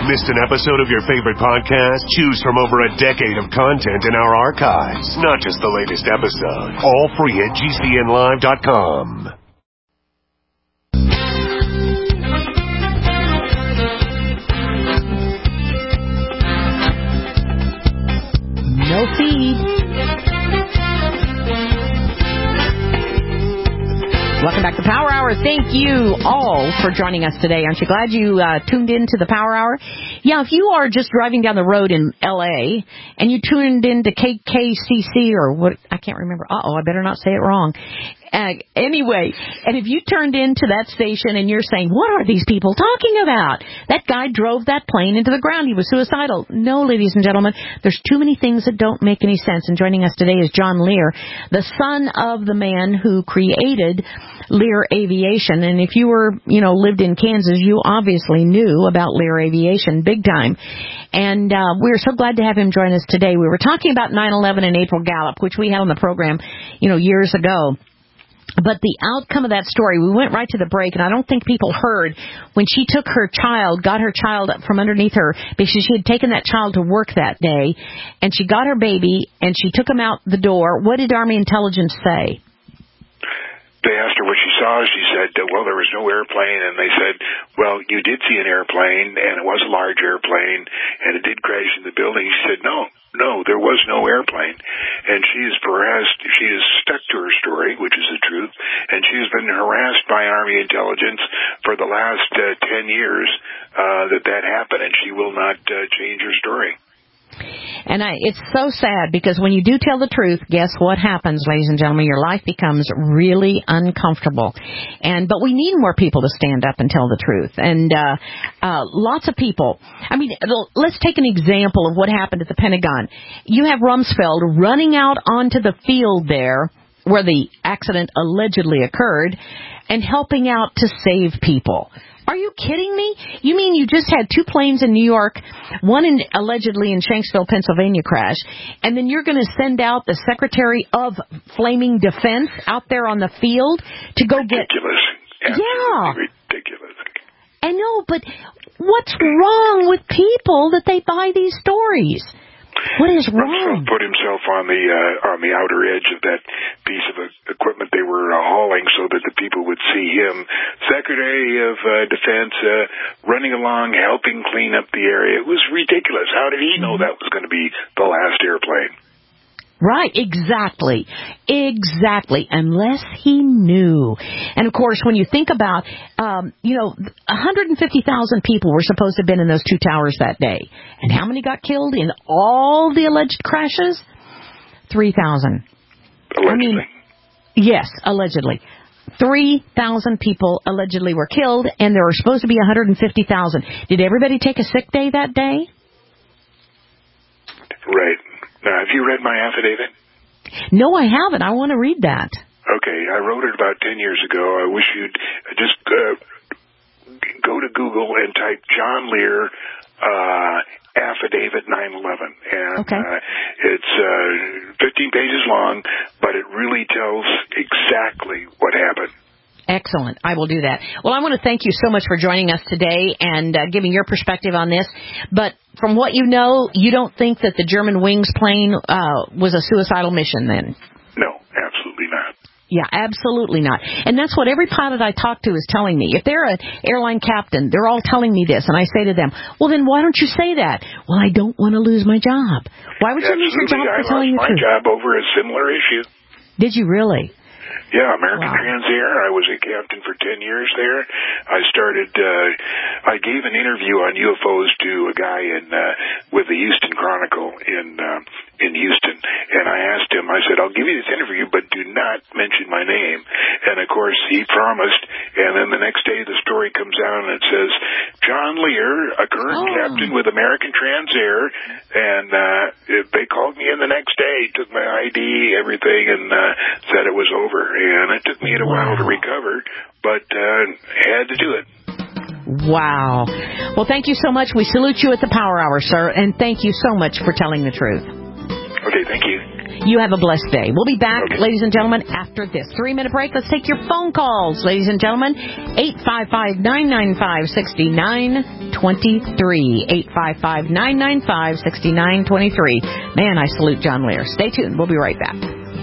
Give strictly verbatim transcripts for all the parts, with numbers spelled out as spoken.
Missed an episode of your favorite podcast? Choose from over a decade of content in our archives, not just the latest episode. All free at G C N live dot com. No feed. Welcome back to Power Hour. Thank you all for joining us today. Aren't you glad you uh, tuned in to the Power Hour? Yeah, if you are just driving down the road in L A and you tuned in to K K C C or what, I can't remember. Uh-oh, I better not say it wrong. Uh, anyway, and if you turned into that station and you're saying, what are these people talking about? That guy drove that plane into the ground. He was suicidal. No, ladies and gentlemen, there's too many things that don't make any sense. And joining us today is John Lear, the son of the man who created Lear Aviation. And if you were, you know, lived in Kansas, you obviously knew about Lear Aviation big time. And uh, we're so glad to have him join us today. We were talking about nine eleven and April Gallup, which we had on the program, you know, years ago. But the outcome of that story, we went right to the break, and I don't think people heard when she took her child, got her child from underneath her, because she had taken that child to work that day, and she got her baby, and she took him out the door. What did Army intelligence say? They asked her what she saw. She said, well, there was no airplane. And they said, well, you did see an airplane, and it was a large airplane, and it did crash in the building. She said, no, no, there was no airplane. And she is harassed. She is stuck to her story, which is the truth. And she has been harassed by Army intelligence for the last uh, ten years uh, that that happened, and she will not uh, change her story. And I, it's so sad because when you do tell the truth, guess what happens, ladies and gentlemen? Your life becomes really uncomfortable. And but we need more people to stand up and tell the truth. And uh, uh, lots of people. I mean, let's take an example of what happened at the Pentagon. You have Rumsfeld running out onto the field there where the accident allegedly occurred and helping out to save people. Are you kidding me? You mean you just had two planes in New York, one in allegedly in Shanksville, Pennsylvania crash, and then you're going to send out the Secretary of Flaming Defense out there on the field to go ridiculous. get... Absolutely yeah. ridiculous. I know, but what's wrong with people that they buy these stories? What is wrong? Rumsfeld put himself on the uh, on the outer edge of that piece of uh, equipment they were uh, hauling so that the people would see him, Secretary of uh, Defense, uh, running along, helping clean up the area. It was ridiculous. How did he know that was going to be the last airplane? Right, exactly. Exactly. Unless he knew. And, of course, when you think about, um, you know, one hundred fifty thousand people were supposed to have been in those two towers that day. And how many got killed in all the alleged crashes? three thousand. Allegedly. I mean, yes, allegedly. three thousand people allegedly were killed, and there were supposed to be one hundred fifty thousand. Did everybody take a sick day that day? Right. Now, have you read my affidavit? No, I haven't. I want to read that. Okay, I wrote it about ten years ago. I wish you'd just uh, go to Google and type John Lear uh, affidavit nine eleven. And okay. uh, it's uh, fifteen pages long, but it really tells exactly what happened. Excellent. I will do that. Well, I want to thank you so much for joining us today and uh, giving your perspective on this. But from what you know, you don't think that the German Wings plane uh, was a suicidal mission then? No, absolutely not. Yeah, absolutely not. And that's what every pilot I talk to is telling me. If they're an airline captain, they're all telling me this. And I say to them, well, then why don't you say that? Well, I don't want to lose my job. Why would you lose your job for telling the truth? I lost my job over a similar issue. Did you really? Yeah, American wow. Transair. I was a captain for ten years there. I started, uh, I gave an interview on U F Os to a guy in, uh, with the Houston Chronicle in, uh, in Houston. And I asked him, I said, I'll give you this interview, but do not mention my name. And of course, he promised. And then the next day the story comes out and it says, John Lear, a current oh. captain with American Transair. And, uh, they called me in the next day, took my I D, everything, and, uh, said it was over. And it took me a while to recover, but uh, had to do it. Wow. Well, thank you so much. We salute you at the Power Hour, sir, and thank you so much for telling the truth. Okay, thank you. You have a blessed day. We'll be back, ladies and gentlemen, after this three-minute break. Let's take your phone calls, ladies and gentlemen. eight five five, nine nine five, six nine two three. eight five five, nine nine five, six nine two three. Man, I salute John Lear. Stay tuned. We'll be right back.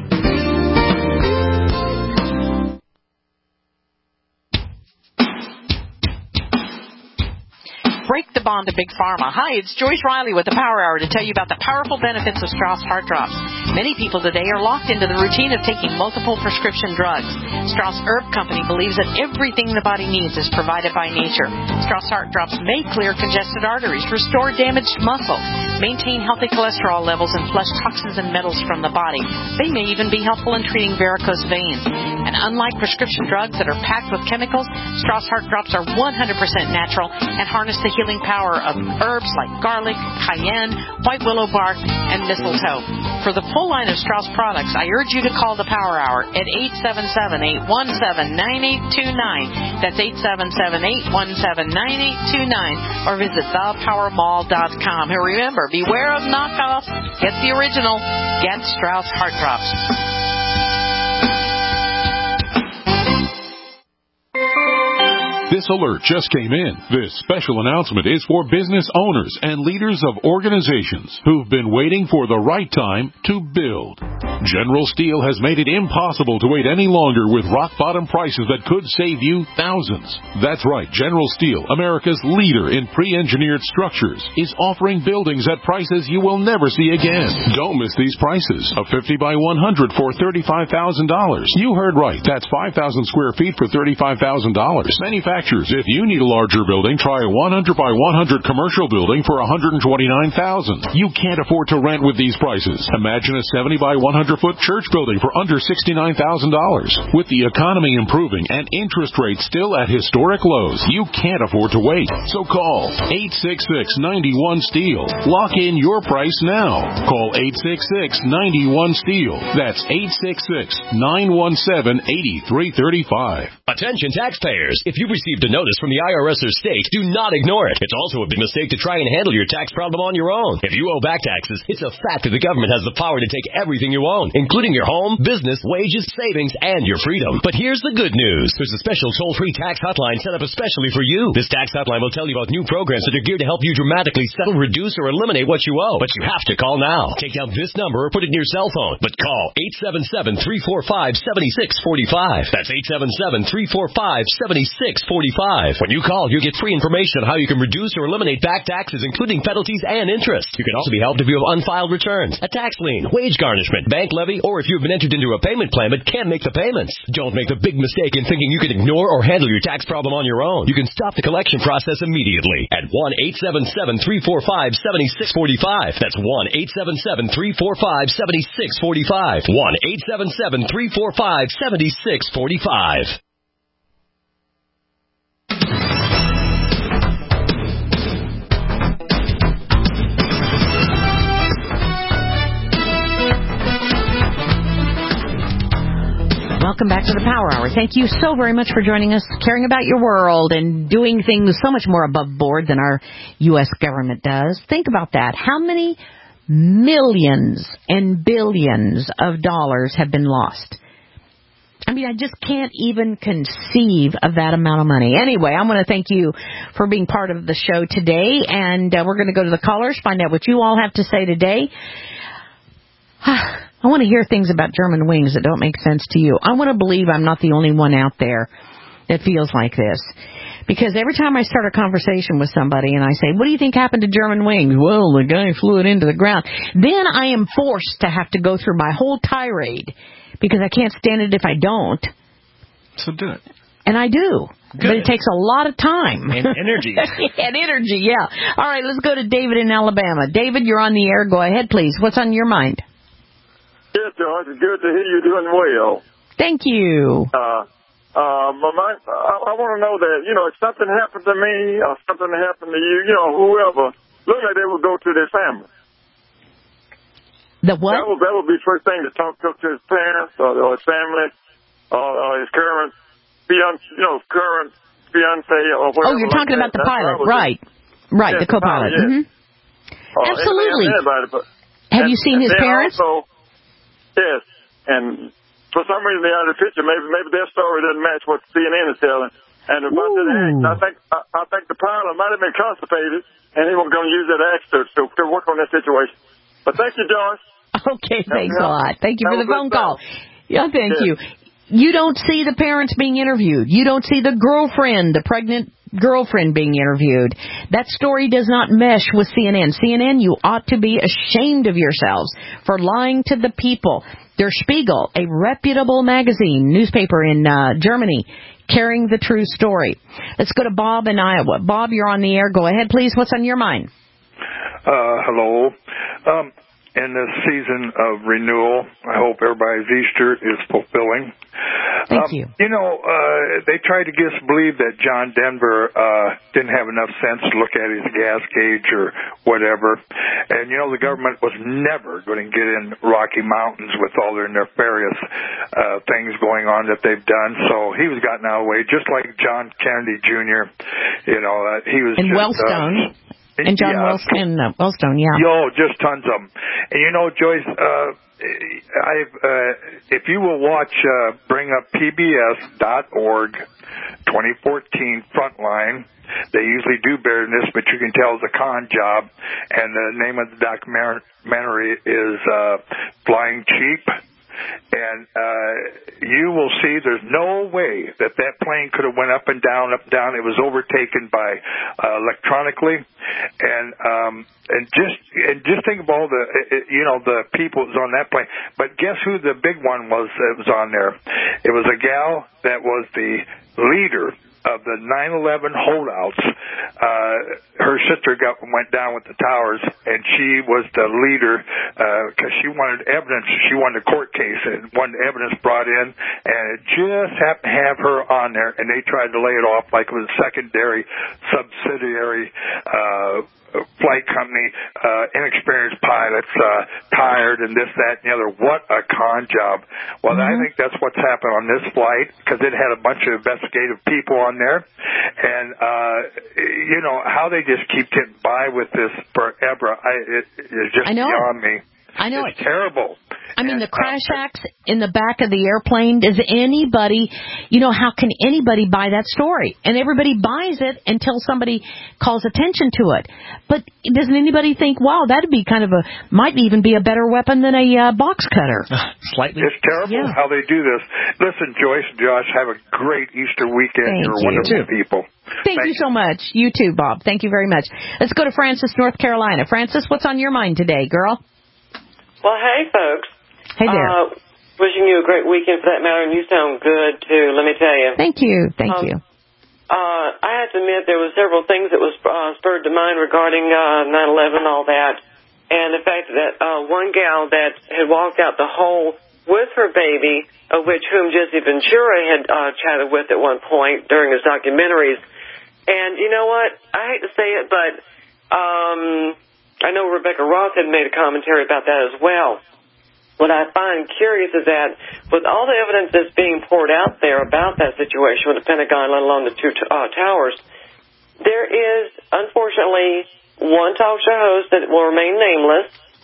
Break the bond to Big Pharma. Hi, it's Joyce Riley with the Power Hour to tell you about the powerful benefits of Strauss Heart Drops. Many people today are locked into the routine of taking multiple prescription drugs. Strauss Herb Company believes that everything the body needs is provided by nature. Strauss Heart Drops may clear congested arteries, restore damaged muscle, maintain healthy cholesterol levels, and flush toxins and metals from the body. They may even be helpful in treating varicose veins. And unlike prescription drugs that are packed with chemicals, Strauss Heart Drops are one hundred percent natural and harness the healing power of herbs like garlic, cayenne, white willow bark, and mistletoe. For the full line of Strauss products, I urge you to call the Power Hour at eight seven seven, eight one seven, nine eight two nine. That's eight seven seven, eight one seven, nine eight two nine. Or visit the power mall dot com. And remember, beware of knockoffs. Get the original. Get Strauss Heart Drops. This alert just came in. This special announcement is for business owners and leaders of organizations who've been waiting for the right time to build. General Steel has made it impossible to wait any longer with rock-bottom prices that could save you thousands. That's right, General Steel, America's leader in pre-engineered structures, is offering buildings at prices you will never see again. Don't miss these prices. A fifty by one hundred for thirty-five thousand dollars. You heard right. That's five thousand square feet for thirty-five thousand dollars. Manufacturers, if you need a larger building, try a one hundred by one hundred commercial building for one hundred twenty-nine thousand dollars. You can't afford to rent with these prices. Imagine a seventy by one hundred foot church building for under sixty-nine thousand dollars. With the economy improving and interest rates still at historic lows, you can't afford to wait. So call eight six six, nine one, STEEL. Lock in your price now. Call eight six six, nine one, STEEL. That's eight six six, nine one seven, eight three three five. Attention taxpayers. If you've received a notice from the I R S or state, do not ignore it. It's also a big mistake to try and handle your tax problem on your own. If you owe back taxes, it's a fact that the government has the power to take everything you own, including your home, business, wages, savings, and your freedom. But here's the good news. There's a special toll-free tax hotline set up especially for you. This tax hotline will tell you about new programs that are geared to help you dramatically settle, reduce, or eliminate what you owe. But you have to call now. Take down this number or put it in your cell phone. But call eight seven seven, three four five, seven six four five. That's eight seven seven, three four five, seven six four five. When you call, you get free information on how you can reduce or eliminate back taxes, including penalties and interest. You can also be helped if you have unfiled returns, a tax lien, wage garnishment, bank levy, or if you've been entered into a payment plan but can't make the payments. Don't make the big mistake in thinking you can ignore or handle your tax problem on your own. You can stop the collection process immediately at one eight seven seven, three four five, seven six four five. That's one eight seven seven, three four five, seven six four five. one eight seven seven, three four five, seven six four five. Welcome back to the Power Hour. Thank you so very much for joining us, caring about your world, and doing things so much more above board than our U S government does. Think about that. How many millions and billions of dollars have been lost? I mean, I just can't even conceive of that amount of money. Anyway, I want to thank you for being part of the show today, and uh, we're going to go to the callers, find out what you all have to say today. I want to hear things about German wings that don't make sense to you. I want to believe I'm not the only one out there that feels like this. Because every time I start a conversation with somebody and I say, what do you think happened to German wings? Well, the guy flew it into the ground. Then I am forced to have to go through my whole tirade because I can't stand it if I don't. So do it. And I do. Good. But it takes a lot of time. And energy. And energy, yeah. All right, let's go to David in Alabama. David, you're on the air. Go ahead, please. What's on your mind? Yes, George. It's good to hear you doing well. Thank you. Uh, uh, my, I, I want to know that, you know, if something happened to me or something happened to you, you know, whoever, look like they would go to their family. The what? That would, that would be the first thing to talk to his parents or, or his family or, or his current, fiance, you know, current fiance or whatever. Oh, you're talking like about the That's pilot, right. Right, yes, the co-pilot. The pilot, yes. Mm-hmm. Uh, Absolutely. Anybody, but, Have and, you seen his parents? Also, Yes. And for some reason, they added a picture. Maybe maybe their story doesn't match what C N N is telling. And about that axe, I think I, I think the pilot might have been constipated, and he was going to use that axe to, to, to work on that situation. But thank you, Joyce. Okay, thanks a lot. Thank you Have for the a phone good call. time. Yeah, thank Yeah. you. You don't see the parents being interviewed. You don't see the girlfriend, the pregnant girlfriend being interviewed. That story does not mesh with C N N. C N N, you ought to be ashamed of yourselves for lying to the people. Der Spiegel, a reputable magazine, newspaper in uh, Germany, carrying the true story. Let's go to Bob in Iowa. Bob, you're on the air. Go ahead, please. What's on your mind? Uh, hello. Um, in this season of renewal, I hope everybody's Easter is fulfilling. Thank um, you. You know, uh, they tried to get us to believe that John Denver uh, didn't have enough sense to look at his gas gauge or whatever. And, you know, the government was never going to get in Rocky Mountains with all their nefarious uh, things going on that they've done. So he was gotten out of the way, just like John Kennedy Junior You know, uh, he was And just... Wellstone. Uh, And John yeah. Wellstone, uh, Wellstone, yeah. Yo, just tons of them. And you know, Joyce, uh, I've, uh, if you will watch, uh, bring up P B S dot org twenty fourteen Frontline, they usually do better than this, but you can tell it's a con job. And the name of the documentary is, uh, Flying Cheap. And uh you will see there's no way that that plane could have went up and down, up and down. It was overtaken by uh, electronically, and um and just and just think of all the you know the people that was on that plane. But guess who the big one was that was on there? It was a gal that was the leader of the nine eleven holdouts. Uh, her sister got went down with the towers, and she was the leader because uh, she wanted evidence. She wanted a court case and wanted evidence brought in, and it just happened to have her on there, and they tried to lay it off like it was a secondary, subsidiary uh, flight company, uh, inexperienced pilots, uh, tired, and this, that, and the other. What a con job. Well, mm-hmm. I think that's what's happened on this flight, because it had a bunch of investigative people on there, and, uh, you know, how they just keep getting by with this forever, I, it, it's just beyond me. I know it's it. terrible. I mean, and, the crash acts in the back of the airplane, does anybody, you know, how can anybody buy that story? And everybody buys it until somebody calls attention to it. But doesn't anybody think, wow, that would be kind of a, might even be a better weapon than a uh, box cutter? Slightly. It's terrible yeah. how they do this. Listen, Joyce and Josh, have a great Easter weekend. Thank You're you. wonderful people. Thank, Thank you so much. You too, Bob. Thank you very much. Let's go to Francis, North Carolina. Francis, what's on your mind today, girl? Well, hey, folks. Hey there. Uh, wishing you a great weekend for that matter, and you sound good, too, let me tell you. Thank you. Thank um, you. Uh, I have to admit there were several things that was uh, spurred to mind regarding uh, nine eleven and all that, and the fact that uh, one gal that had walked out the hole with her baby, of which whom Jesse Ventura had uh, chatted with at one point during his documentaries. And you know what? I hate to say it, but um, I know Rebecca Ross had made a commentary about that as well. What I find curious is that with all the evidence that's being poured out there about that situation with the Pentagon, let alone the two t- uh, towers, there is, unfortunately, one talk show host that will remain nameless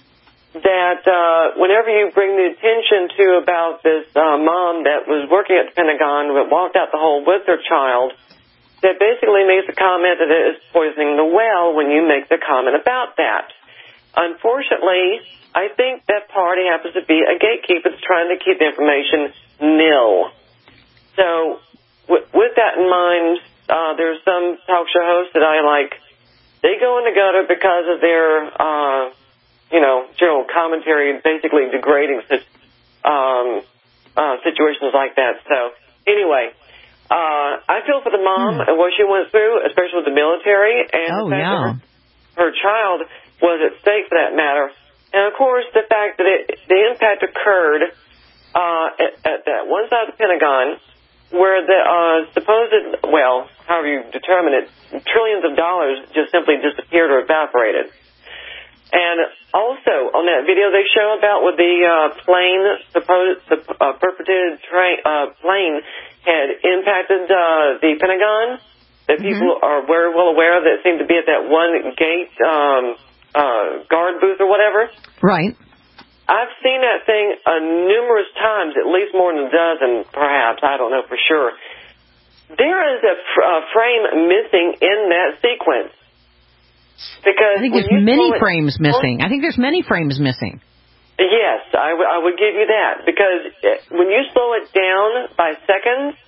that uh, whenever you bring the attention to about this uh, mom that was working at the Pentagon but walked out the hole with her child, that basically makes a comment that it is poisoning the well when you make the comment about that. Unfortunately, I think that party happens to be a gatekeeper that's trying to keep the information nil. So w- with that in mind, uh, there's some talk show hosts that I like. They go in the gutter because of their, uh, you know, general commentary, basically degrading um, uh, situations like that. So anyway, uh, I feel for the mom hmm. and what she went through, especially with the military, and oh, the fact yeah. that her, her child was at stake for that matter. And, of course, the fact that it, the impact occurred uh, at, at that one side of the Pentagon where the uh, supposed, well, however you determine it, trillions of dollars just simply disappeared or evaporated. And also, on that video they show about with the uh, plane, supposed uh, perpetrated train, uh, plane had impacted uh, the Pentagon, that mm-hmm. people are very well aware of, that seemed to be at that one gate um, uh, guard booth or whatever. Right. I've seen that thing uh, numerous times, at least more than a dozen, perhaps. I don't know for sure. There is a, fr- a frame missing in that sequence. Because I think when there's you many slow it- frames missing. I think there's many frames missing. Yes, I, w- I would give you that. Because when you slow it down by seconds,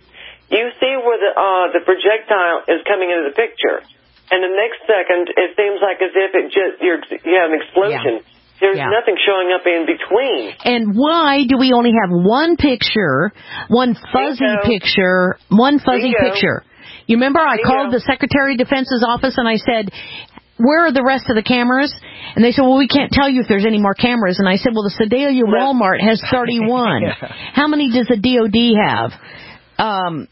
you see where the uh, the projectile is coming into the picture. And the next second, it seems like as if it just you're, you have an explosion. Yeah. There's Yeah. nothing showing up in between. And why do we only have one picture, one fuzzy Bingo. picture, one fuzzy Bingo. picture? You remember I Bingo. called the Secretary of Defense's office and I said, where are the rest of the cameras? And they said, well, we can't tell you if there's any more cameras. And I said, well, the Sedalia Walmart has thirty-one. How many does the D O D have? Um,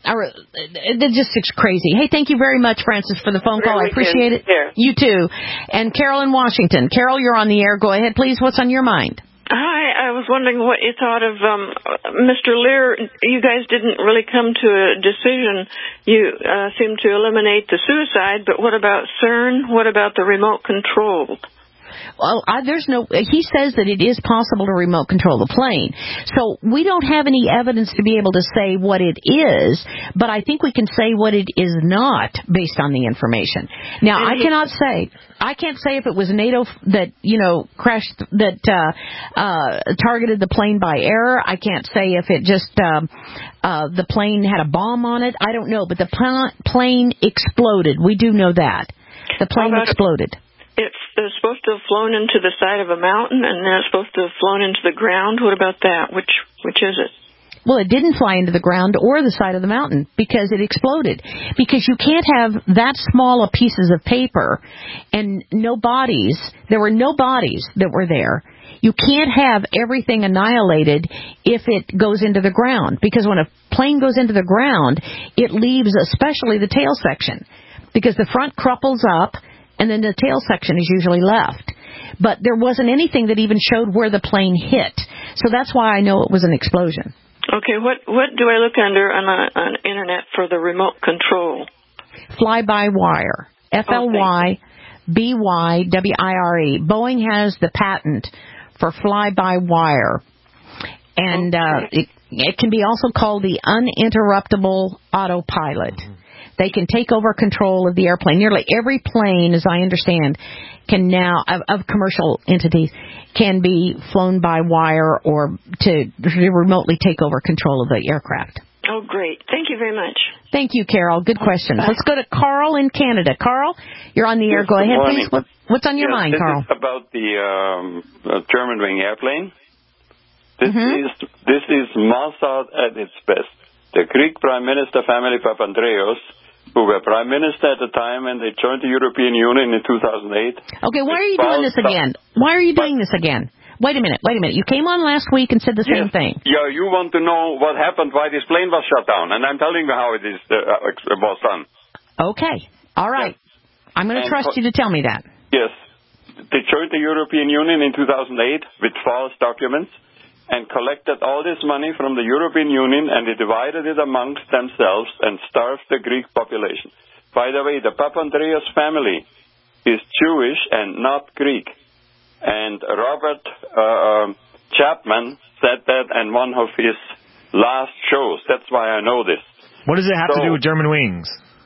it's just it's crazy. Hey, thank you very much, Francis, for the phone call. I appreciate it. You too. And Carol in Washington. Carol, you're on the air. Go ahead, please. What's on your mind? Hi, I was wondering what you thought of um, Mister Lear. You guys didn't really come to a decision. You uh, seemed to eliminate the suicide, but what about CERN? What about the remote control? Well, I, there's no. He says that it is possible to remote control the plane. So we don't have any evidence to be able to say what it is, but I think we can say what it is not based on the information. Now, I cannot say. I can't say if it was NATO that, you know, crashed, that uh, uh, targeted the plane by error. I can't say if it just, um, uh, the plane had a bomb on it. I don't know. But the pl- plane exploded. We do know that. The plane exploded. It's, it's supposed to have flown into the side of a mountain, and then it's supposed to have flown into the ground. What about that? Which which is it? Well, it didn't fly into the ground or the side of the mountain because it exploded. Because you can't have that small of pieces of paper and no bodies. There were no bodies that were there. You can't have everything annihilated if it goes into the ground. Because when a plane goes into the ground, it leaves especially the tail section. Because the front crumples up, and then the tail section is usually left. But there wasn't anything that even showed where the plane hit. So that's why I know it was an explosion. Okay, what what do I look under on the on internet for the remote control? Fly-by-wire. F L Y B Y W I R E. Boeing has the patent for fly-by-wire. And uh, it, it can be also called the uninterruptible autopilot. They can take over control of the airplane. Nearly every plane, as I understand, can now, of, of commercial entities, can be flown by wire or to, to remotely take over control of the aircraft. Oh, great. Thank you very much. Thank you, Carol. Good questions. Let's go to Carl in Canada. Carl, you're on the air. Yes, Go good ahead, morning. please. What, what's on your yes, mind, this Carl? This is about the um, uh, German-wing airplane. This mm-hmm. is this is Mossad at its best. The Greek Prime Minister family Papandreou, who were Prime Minister at the time, and they joined the European Union in two thousand eight. Okay, why are you doing this again? Why are you doing this again? Wait a minute, wait a minute. You came on last week and said the yes. same thing. Yeah, you want to know what happened, why this plane was shut down, and I'm telling you how it is uh, was done. Okay, all right. Yes. I'm going to trust you to tell me that. Yes. They joined the European Union in two thousand eight with false documents and collected all this money from the European Union, and they divided it amongst themselves and starved the Greek population. By the way, the Papandreou family is Jewish and not Greek. And Robert uh, Chapman said that in one of his last shows. That's why I know this. What does it have so, to do with German wings?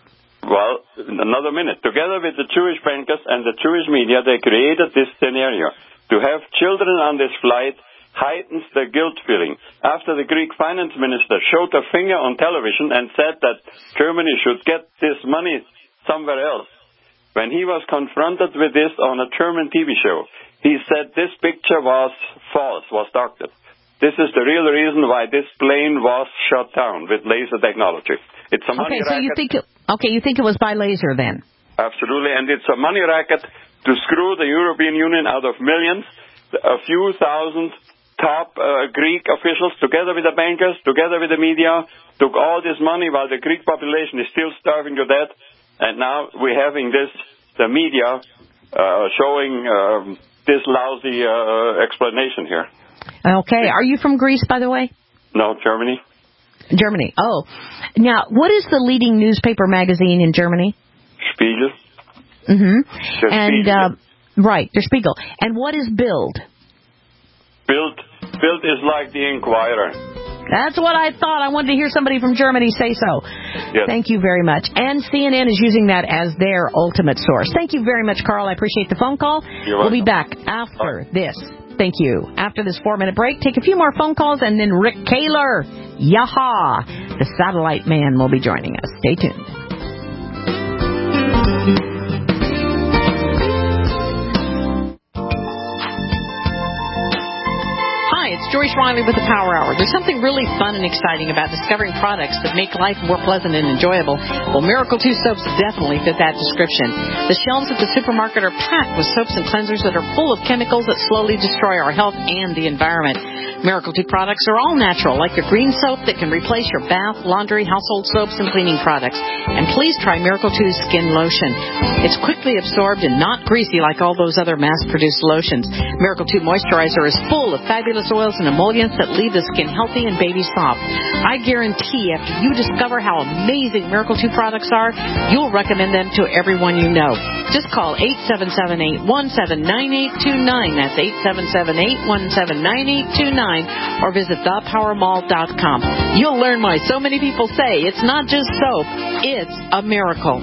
Well, another minute. Together with the Jewish bankers and the Jewish media, they created this scenario. To have children on this flight heightens the guilt feeling. After the Greek finance minister showed a finger on television and said that Germany should get this money somewhere else, when he was confronted with this on a German T V show, he said this picture was false, was doctored. This is the real reason why this plane was shot down with laser technology. It's a money okay, so racket. you think it, okay, you think it was by laser then? Absolutely, and it's a money racket to screw the European Union out of millions. A few thousand top uh, Greek officials, together with the bankers, together with the media, took all this money while the Greek population is still starving to death. And now we're having this, the media, uh, showing um, this lousy uh, explanation here. Okay. Are you from Greece, by the way? No, Germany. Germany. Oh. Now, what is the leading newspaper magazine in Germany? Spiegel. Mm-hmm. Der and, Spiegel. Uh, right, Der Spiegel. And what is Bild? Bild, Bild is like the Inquirer. That's what I thought. I wanted to hear somebody from Germany say so. Yes. Thank you very much. And C N N is using that as their ultimate source. Thank you very much, Carl. I appreciate the phone call. You're we'll welcome. be back after this. Thank you. After this four-minute break, take a few more phone calls, and then Rick Kaler, Yaha, the satellite man, will be joining us. Stay tuned. It's Joyce Riley with the Power Hour. There's something really fun and exciting about discovering products that make life more pleasant and enjoyable. Well, Miracle two soaps definitely fit that description. The shelves at the supermarket are packed with soaps and cleansers that are full of chemicals that slowly destroy our health and the environment. Miracle two products are all natural, like your green soap that can replace your bath, laundry, household soaps, and cleaning products. And please try Miracle two Skin Lotion. It's quickly absorbed and not greasy like all those other mass-produced lotions. Miracle two Moisturizer is full of fabulous oils and emollients that leave the skin healthy and baby soft. I guarantee after you discover how amazing Miracle two products are, you'll recommend them to everyone you know. Just call eight seven seven, eight one seven, nine eight two nine. That's eight seven seven, eight one seven, nine eight two nine. Or visit the power mall dot com. You'll learn why so many people say it's not just soap, it's a miracle.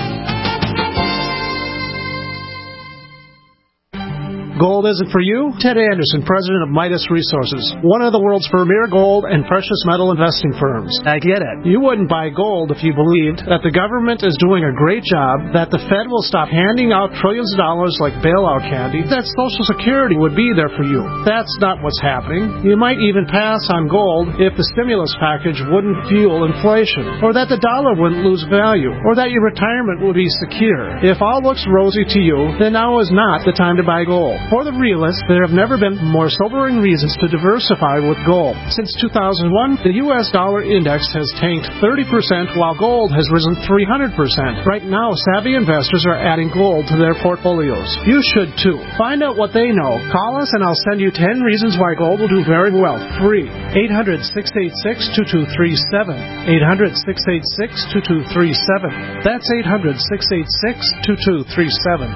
Gold isn't for you? Ted Anderson, president of Midas Resources, one of the world's premier gold and precious metal investing firms. I get it. You wouldn't buy gold if you believed that the government is doing a great job, that the Fed will stop handing out trillions of dollars like bailout candy, that Social Security would be there for you. That's not what's happening. You might even pass on gold if the stimulus package wouldn't fuel inflation, or that the dollar wouldn't lose value, or that your retirement would be secure. If all looks rosy to you, then now is not the time to buy gold. For the realists, there have never been more sobering reasons to diversify with gold. Since two thousand one, the U S dollar index has tanked thirty percent while gold has risen three hundred percent. Right now, savvy investors are adding gold to their portfolios. You should too. Find out what they know. Call us and I'll send you ten reasons why gold will do very well. Free. eight hundred, six eight six, two two three seven. eight hundred, six eight six, two two three seven. That's eight hundred, six eight six, two two three seven.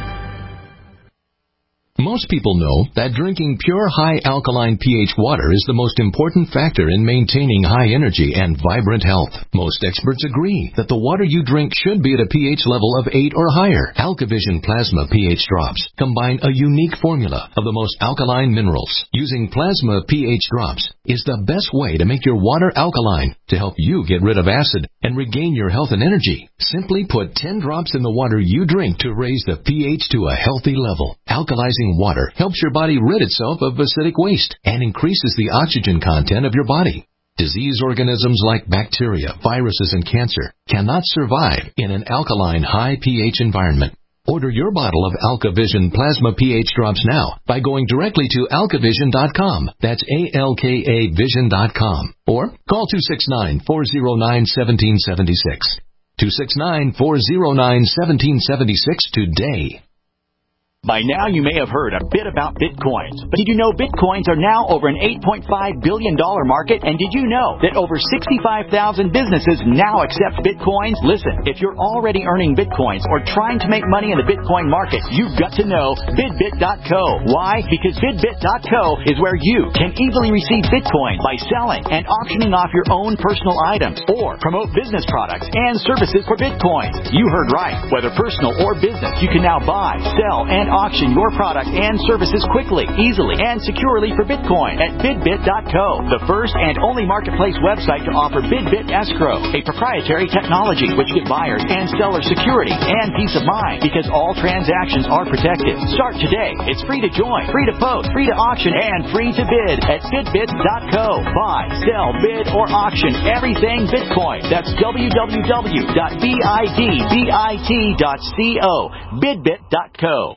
Most people know that drinking pure high alkaline pH water is the most important factor in maintaining high energy and vibrant health. Most experts agree that the water you drink should be at a pH level of eight or higher. AlkaVision Plasma pH drops combine a unique formula of the most alkaline minerals. Using Plasma pH drops is the best way to make your water alkaline to help you get rid of acid and regain your health and energy. Simply put ten drops in the water you drink to raise the pH to a healthy level. Alkalizing water helps your body rid itself of acidic waste and increases the oxygen content of your body. Disease organisms like bacteria, viruses, and cancer cannot survive in an alkaline high pH environment. Order your bottle of AlkaVision Plasma pH drops now by going directly to alka vision dot com. That's A L K A vision dot com. Or call two six nine, four zero nine, one seven seven six. two six nine, four zero nine, one seven seven six today. By now, you may have heard a bit about Bitcoins. But did you know Bitcoins are now over an eight point five billion dollars market? And did you know that over sixty-five thousand businesses now accept Bitcoins? Listen, if you're already earning Bitcoins or trying to make money in the Bitcoin market, you've got to know Bidbit dot co. Why? Because Bidbit dot co is where you can easily receive Bitcoin by selling and auctioning off your own personal items or promote business products and services for Bitcoins. You heard right. Whether personal or business, you can now buy, sell, and auction your product and services quickly, easily, and securely for Bitcoin at Bidbit dot co, the first and only marketplace website to offer Bidbit Escrow, a proprietary technology which gives buyers and sellers security and peace of mind because all transactions are protected. Start today. It's free to join, free to post, free to auction, and free to bid at Bidbit dot co. Buy, sell, bid, or auction everything Bitcoin. That's w w w dot bidbit dot co. Bidbit dot co.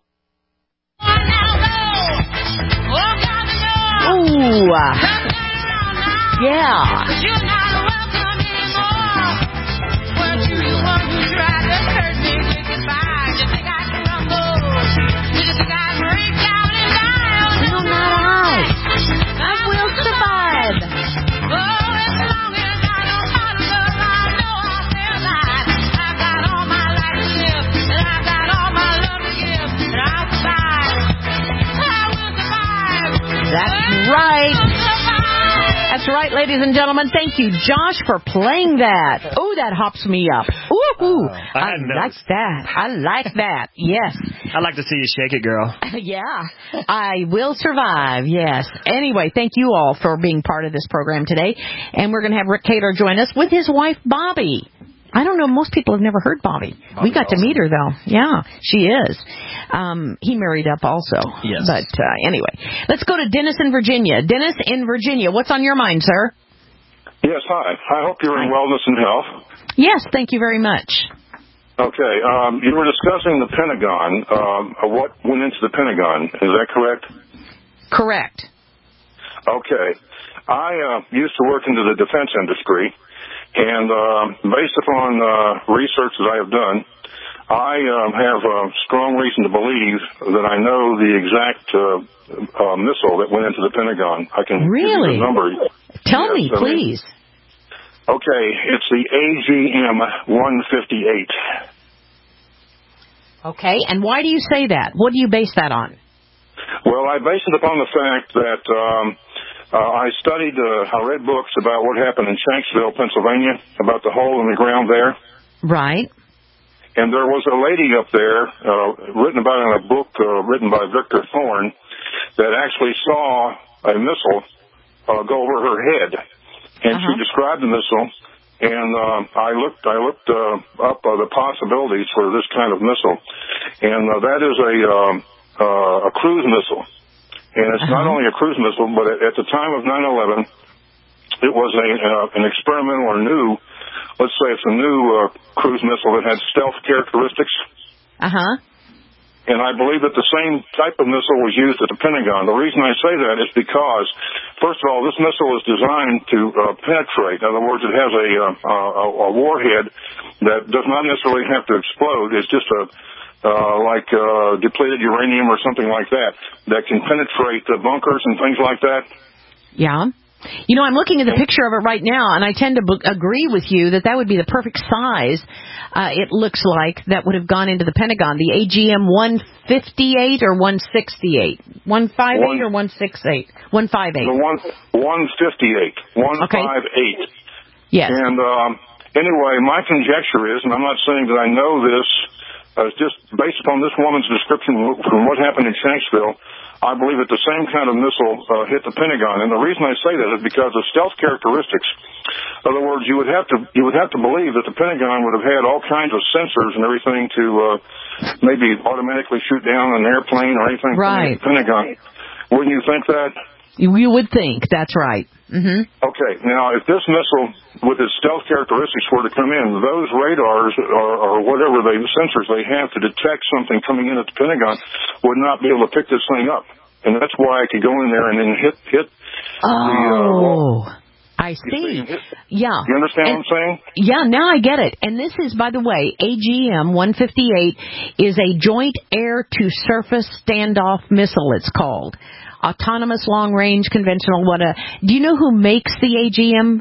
Ooh, yeah. No matter how, I will survive. That's That's right, ladies and gentlemen. Thank you, Josh, for playing that. Ooh, that hops me up. Ooh, ooh. Uh, I, I like that. I like that. Yes. I'd like to see you shake it, girl. Yeah. I will survive. Yes. Anyway, thank you all for being part of this program today. And we're going to have Rick Cater join us with his wife, Bobby. I don't know. Most people have never heard Bobby. Bobby we got awesome. to meet her, though. Yeah, she is. Um, he married up also. Yes. But uh, anyway, let's go to Dennis in Virginia. Dennis in Virginia, what's on your mind, sir? Yes, hi. I hope you're in wellness and health. Yes, thank you very much. Okay. Um, you were discussing the Pentagon, um, what went into the Pentagon. Is that correct? Correct. Okay. I uh, used to work into the defense industry. And uh, based upon uh, research that I have done, I um, have a strong reason to believe that I know the exact uh, uh, missile that went into the Pentagon. I can really? give you the number. Tell yes, me, I please. Mean, okay, it's the A G M one fifty-eight. Okay, and why do you say that? What do you base that on? Well, I base it upon the fact that... Um, Uh, I studied, uh, I read books about what happened in Shanksville, Pennsylvania, about the hole in the ground there. Right. And there was a lady up there, uh, written about in a book uh, written by Victor Thorne, that actually saw a missile uh, go over her head. And uh-huh. she described the missile, and uh, I looked I looked uh, up uh, the possibilities for this kind of missile. And uh, that is a, um, uh, a cruise missile. And it's uh-huh. not only a cruise missile, but at the time of nine eleven, it was a uh, an experimental or new, let's say it's a new uh, cruise missile that had stealth characteristics. Uh-huh. And I believe that the same type of missile was used at the Pentagon. The reason I say that is because, first of all, this missile is designed to uh, penetrate. In other words, it has a, uh, a, a warhead that does not necessarily have to explode. It's just a Uh, like uh, depleted uranium or something like that, that can penetrate the bunkers and things like that. Yeah. You know, I'm looking at the picture of it right now, and I tend to b- agree with you that that would be the perfect size, uh, it looks like, that would have gone into the Pentagon. The A G M one fifty-eight or one sixty-eight? one fifty-eight or one sixty-eight? one fifty-eight. The one, one fifty-eight. one fifty-eight. Yes. And um, anyway, my conjecture is, and I'm not saying that I know this, Uh, just based upon this woman's description from what happened in Shanksville, I believe that the same kind of missile uh, hit the Pentagon. And the reason I say that is because of stealth characteristics. In other words, you would have to you would have to believe that the Pentagon would have had all kinds of sensors and everything to uh, maybe automatically shoot down an airplane or anything right. from the Pentagon. Wouldn't you think that? You would think. That's right. Mm-hmm. Okay. Now, if this missile, with its stealth characteristics, were to come in, those radars or, or whatever the sensors they have to detect something coming in at the Pentagon would not be able to pick this thing up. And that's why I could go in there and then hit hit oh. the uh, wall. I see. Yeah. You understand and, what I'm saying? Yeah, now I get it. And this is, by the way, A G M one fifty-eight is a Joint Air-to-Surface Standoff Missile, it's called. Autonomous long-range conventional. What a? Do you know who makes the A G M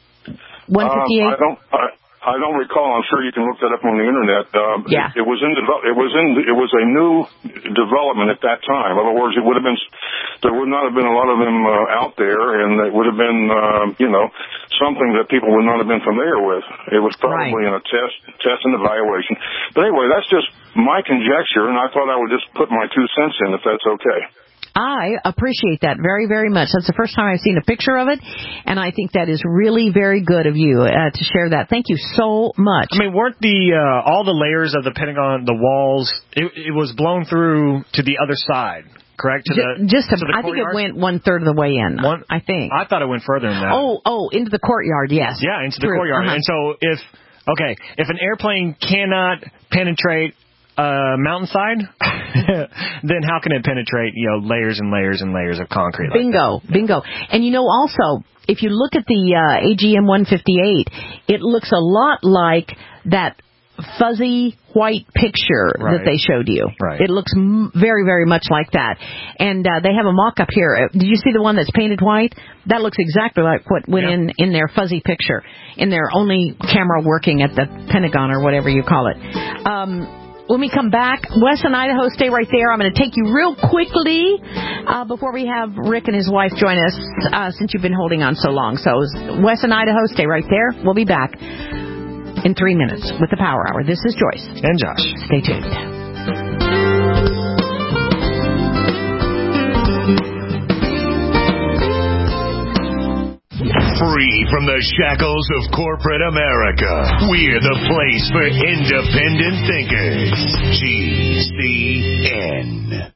one fifty-eight? Um, I don't. I, I don't recall. I'm sure you can look that up on the internet. Um, yeah. It, it was in. It was in. It was a new development at that time. In other words, it would have been. There would not have been a lot of them uh, out there, and it would have been, uh, you know, something that people would not have been familiar with. It was probably right. in a test, test and evaluation. But anyway, that's just my conjecture, and I thought I would just put my two cents in, if that's okay. I appreciate that very, very much. That's the first time I've seen a picture of it, and I think that is really very good of you uh, to share that. Thank you so much. I mean, weren't the uh, all the layers of the Pentagon, the walls, it, it was blown through to the other side, correct? To just, the, just a, to the I think courtyard? it went one third of the way in. One, I think. I thought it went further than that. Oh, oh, into the courtyard, yes. Yeah, into the True. courtyard. Uh-huh. And so if, okay, if an airplane cannot penetrate a mountainside, then how can it penetrate, you know, layers and layers and layers of concrete? Bingo, like that? bingo. And you know, also, if you look at the uh, A G M one fifty-eight, it looks a lot like that fuzzy white picture right. that they showed you. Right. It looks m- very, very much like that. And uh, they have a mock-up here. Did you see the one that's painted white? That looks exactly like what went yeah. in, in their fuzzy picture, in their only camera working at the Pentagon or whatever you call it. Um, when we come back, Wes and Idaho, stay right there. I'm going to take you real quickly Uh, before we have Rick and his wife join us, uh, since you've been holding on so long. So, Wes and Idaho, stay right there. We'll be back in three minutes with the Power Hour. This is Joyce. And Josh. Stay tuned. Free from the shackles of corporate America, we're the place for independent thinkers. G C N.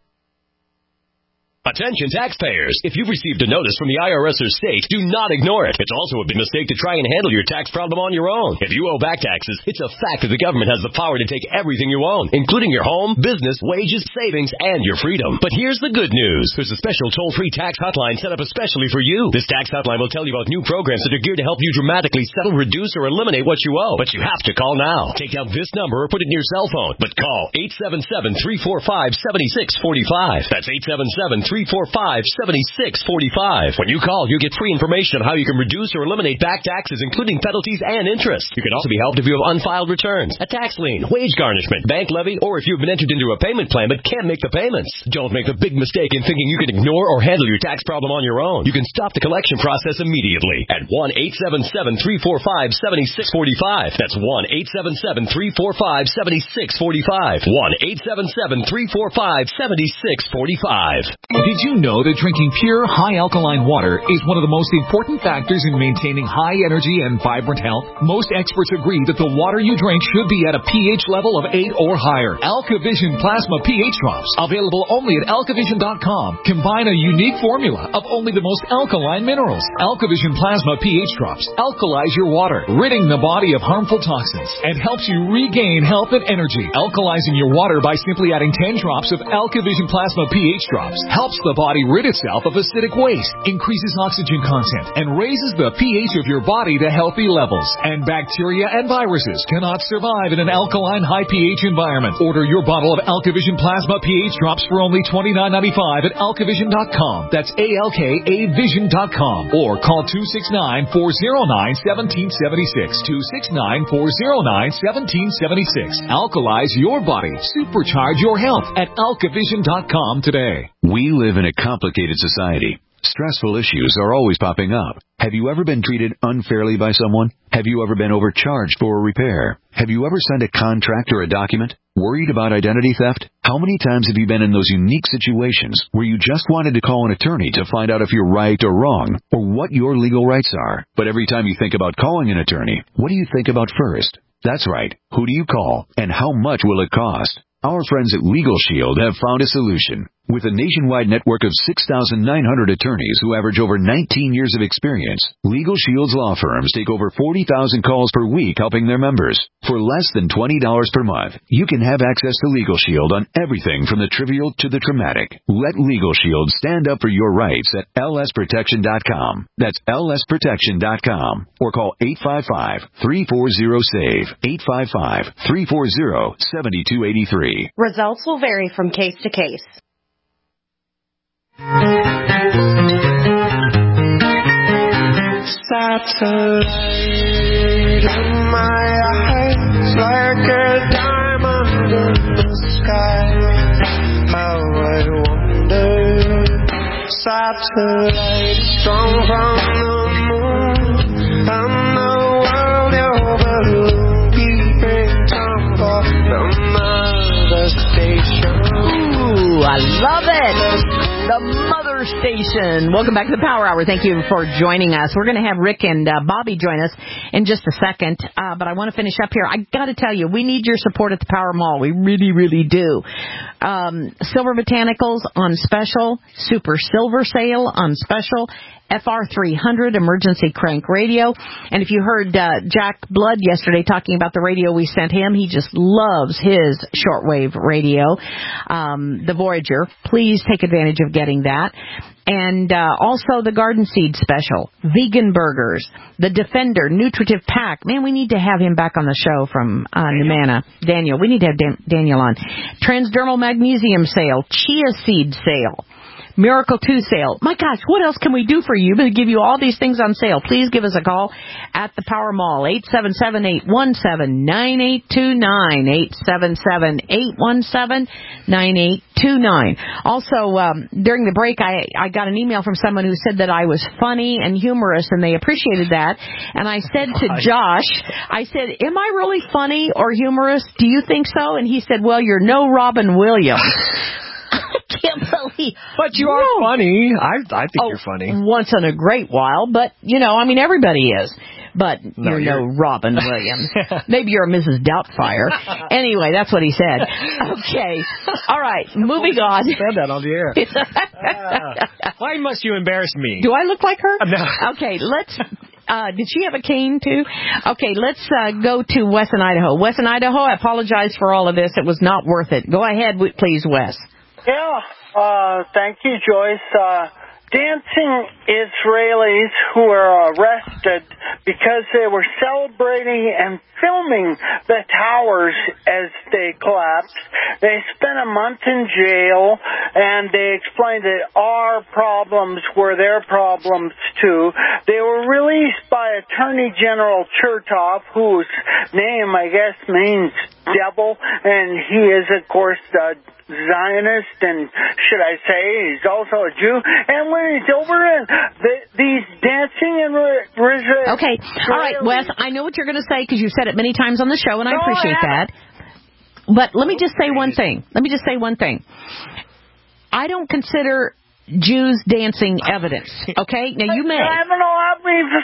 Attention taxpayers. If you've received a notice from the I R S or state, do not ignore it. It's also a big mistake to try and handle your tax problem on your own. If you owe back taxes, it's a fact that the government has the power to take everything you own, including your home, business, wages, savings, and your freedom. But here's the good news. There's a special toll-free tax hotline set up especially for you. This tax hotline will tell you about new programs that are geared to help you dramatically settle, reduce, or eliminate what you owe. But you have to call now. Take down this number or put it in your cell phone. But call eight seven seven, three four five, seven six four five. That's eight seven seven, three four five, seven six four five. When you call, you get free information on how you can reduce or eliminate back taxes, including penalties and interest. You can also be helped if you have unfiled returns, a tax lien, wage garnishment, bank levy, or if you've been entered into a payment plan but can't make the payments. Don't make the big mistake in thinking you can ignore or handle your tax problem on your own. You can stop the collection process immediately at one eight seven seven, three four five, seven six four five. That's one eight seven seven, three four five, seven six four five. one eight seven seven, three four five, seven six four five. Did you know that drinking pure, high-alkaline water is one of the most important factors in maintaining high energy and vibrant health? Most experts agree that the water you drink should be at a pH level of eight or higher. AlkaVision Plasma pH Drops, available only at alkavision dot com, combine a unique formula of only the most alkaline minerals. AlkaVision Plasma pH Drops alkalize your water, ridding the body of harmful toxins, and helps you regain health and energy. Alkalizing your water by simply adding ten drops of AlkaVision Plasma pH Drops helps the body rid itself of acidic waste, increases oxygen content, and raises the pH of your body to healthy levels. And bacteria and viruses cannot survive in an alkaline high pH environment. Order your bottle of AlkaVision Plasma pH Drops for only twenty-nine ninety-five at alkavision dot com. That's A L K A vision dot com. Or call two six nine, four oh nine, one seven seven six. two six nine, four oh nine, one seven seven six. Alkalize your body. Supercharge your health at alkavision dot com today. We live in a complicated society. Stressful issues are always popping up. Have you ever been treated unfairly by someone? Have you ever been overcharged for a repair? Have you ever signed a contract or a document? Worried about identity theft? How many times have you been in those unique situations where you just wanted to call an attorney to find out if you're right or wrong, or what your legal rights are? But every time you think about calling an attorney, what do you think about first? That's right. Who do you call, and how much will it cost? Our friends at Legal Shield have found a solution. With a nationwide network of six thousand nine hundred attorneys who average over nineteen years of experience, Legal Shield's law firms take over forty thousand calls per week helping their members. For less than twenty dollars per month, you can have access to Legal Shield on everything from the trivial to the traumatic. Let Legal Shield stand up for your rights at L S protection dot com. That's L S protection dot com. Or call eight five five, three four zero, SAVE. eight five five, three four zero, seven two eight three. Results will vary from case to case. Satellite in my eyes, like a diamond in the sky. How I wonder, satellite strong from the moon, and the world overlooked, keeping time for the mother station. Ooh, I love it. The Mother Station. Welcome back to the Power Hour. Thank you for joining us. We're going to have Rick and uh, Bobby join us in just a second, uh, but I want to finish up here. I got to tell you, we need your support at the Power Mall. We really, really do. Um, Silver Botanicals on special, Super Silver Sale on special, F R three hundred emergency crank radio. And if you heard uh, Jack Blood yesterday talking about the radio we sent him, he just loves his shortwave radio, um, the Voyager. Please take advantage of getting that. And uh, also the Garden Seed special, vegan burgers, the Defender Nutritive Pack. Man, we need to have him back on the show from uh, Numana. Daniel, we need to have Dan- Daniel on. Transdermal Magnesium Sale, Chia Seed Sale, Miracle two sale. My gosh, what else can we do for you? We're going to give you all these things on sale. Please give us a call at the Power Mall, eight seven seven, eight one seven, nine eight two nine, eight seven seven, eight one seven, nine eight two nine. Also, um, during the break, I, I got an email from someone who said that I was funny and humorous, and they appreciated that. And I said to Josh, I said, am I really funny or humorous? Do you think so? And he said, well, you're no Robin Williams. I can't believe. But you are no. funny. I I think oh, you're funny. Once in a great while, but, you know, I mean, everybody is. But no, you're, you're no Robin Williams. Maybe you're a Missus Doubtfire. Anyway, that's what he said. Okay. All right. Moving on. Said that on the air. uh, why must you embarrass me? Do I look like her? No. Okay, let's... Uh, did she have a cane, too? Okay, let's uh, go to Wes in Idaho. Wes in Idaho, I apologize for all of this. It was not worth it. Go ahead, please, Wes. Yeah, uh, thank you, Joyce. Uh, dancing Israelis who were arrested because they were celebrating and filming the towers as they collapsed. They spent a month in jail, and they explained that our problems were their problems, too. They were released by Attorney General Chertoff, whose name, I guess, means devil, and he is, of course, the Zionist, and should I say, he's also a Jew. And when he's over in the, these dancing and re- okay, all right, Wes, I know what you're going to say because you said it many times on the show, and I no, appreciate I that. But let me just say one thing. Let me just say one thing. I don't consider Jews dancing evidence. Okay, now you may. I haven't allowed me to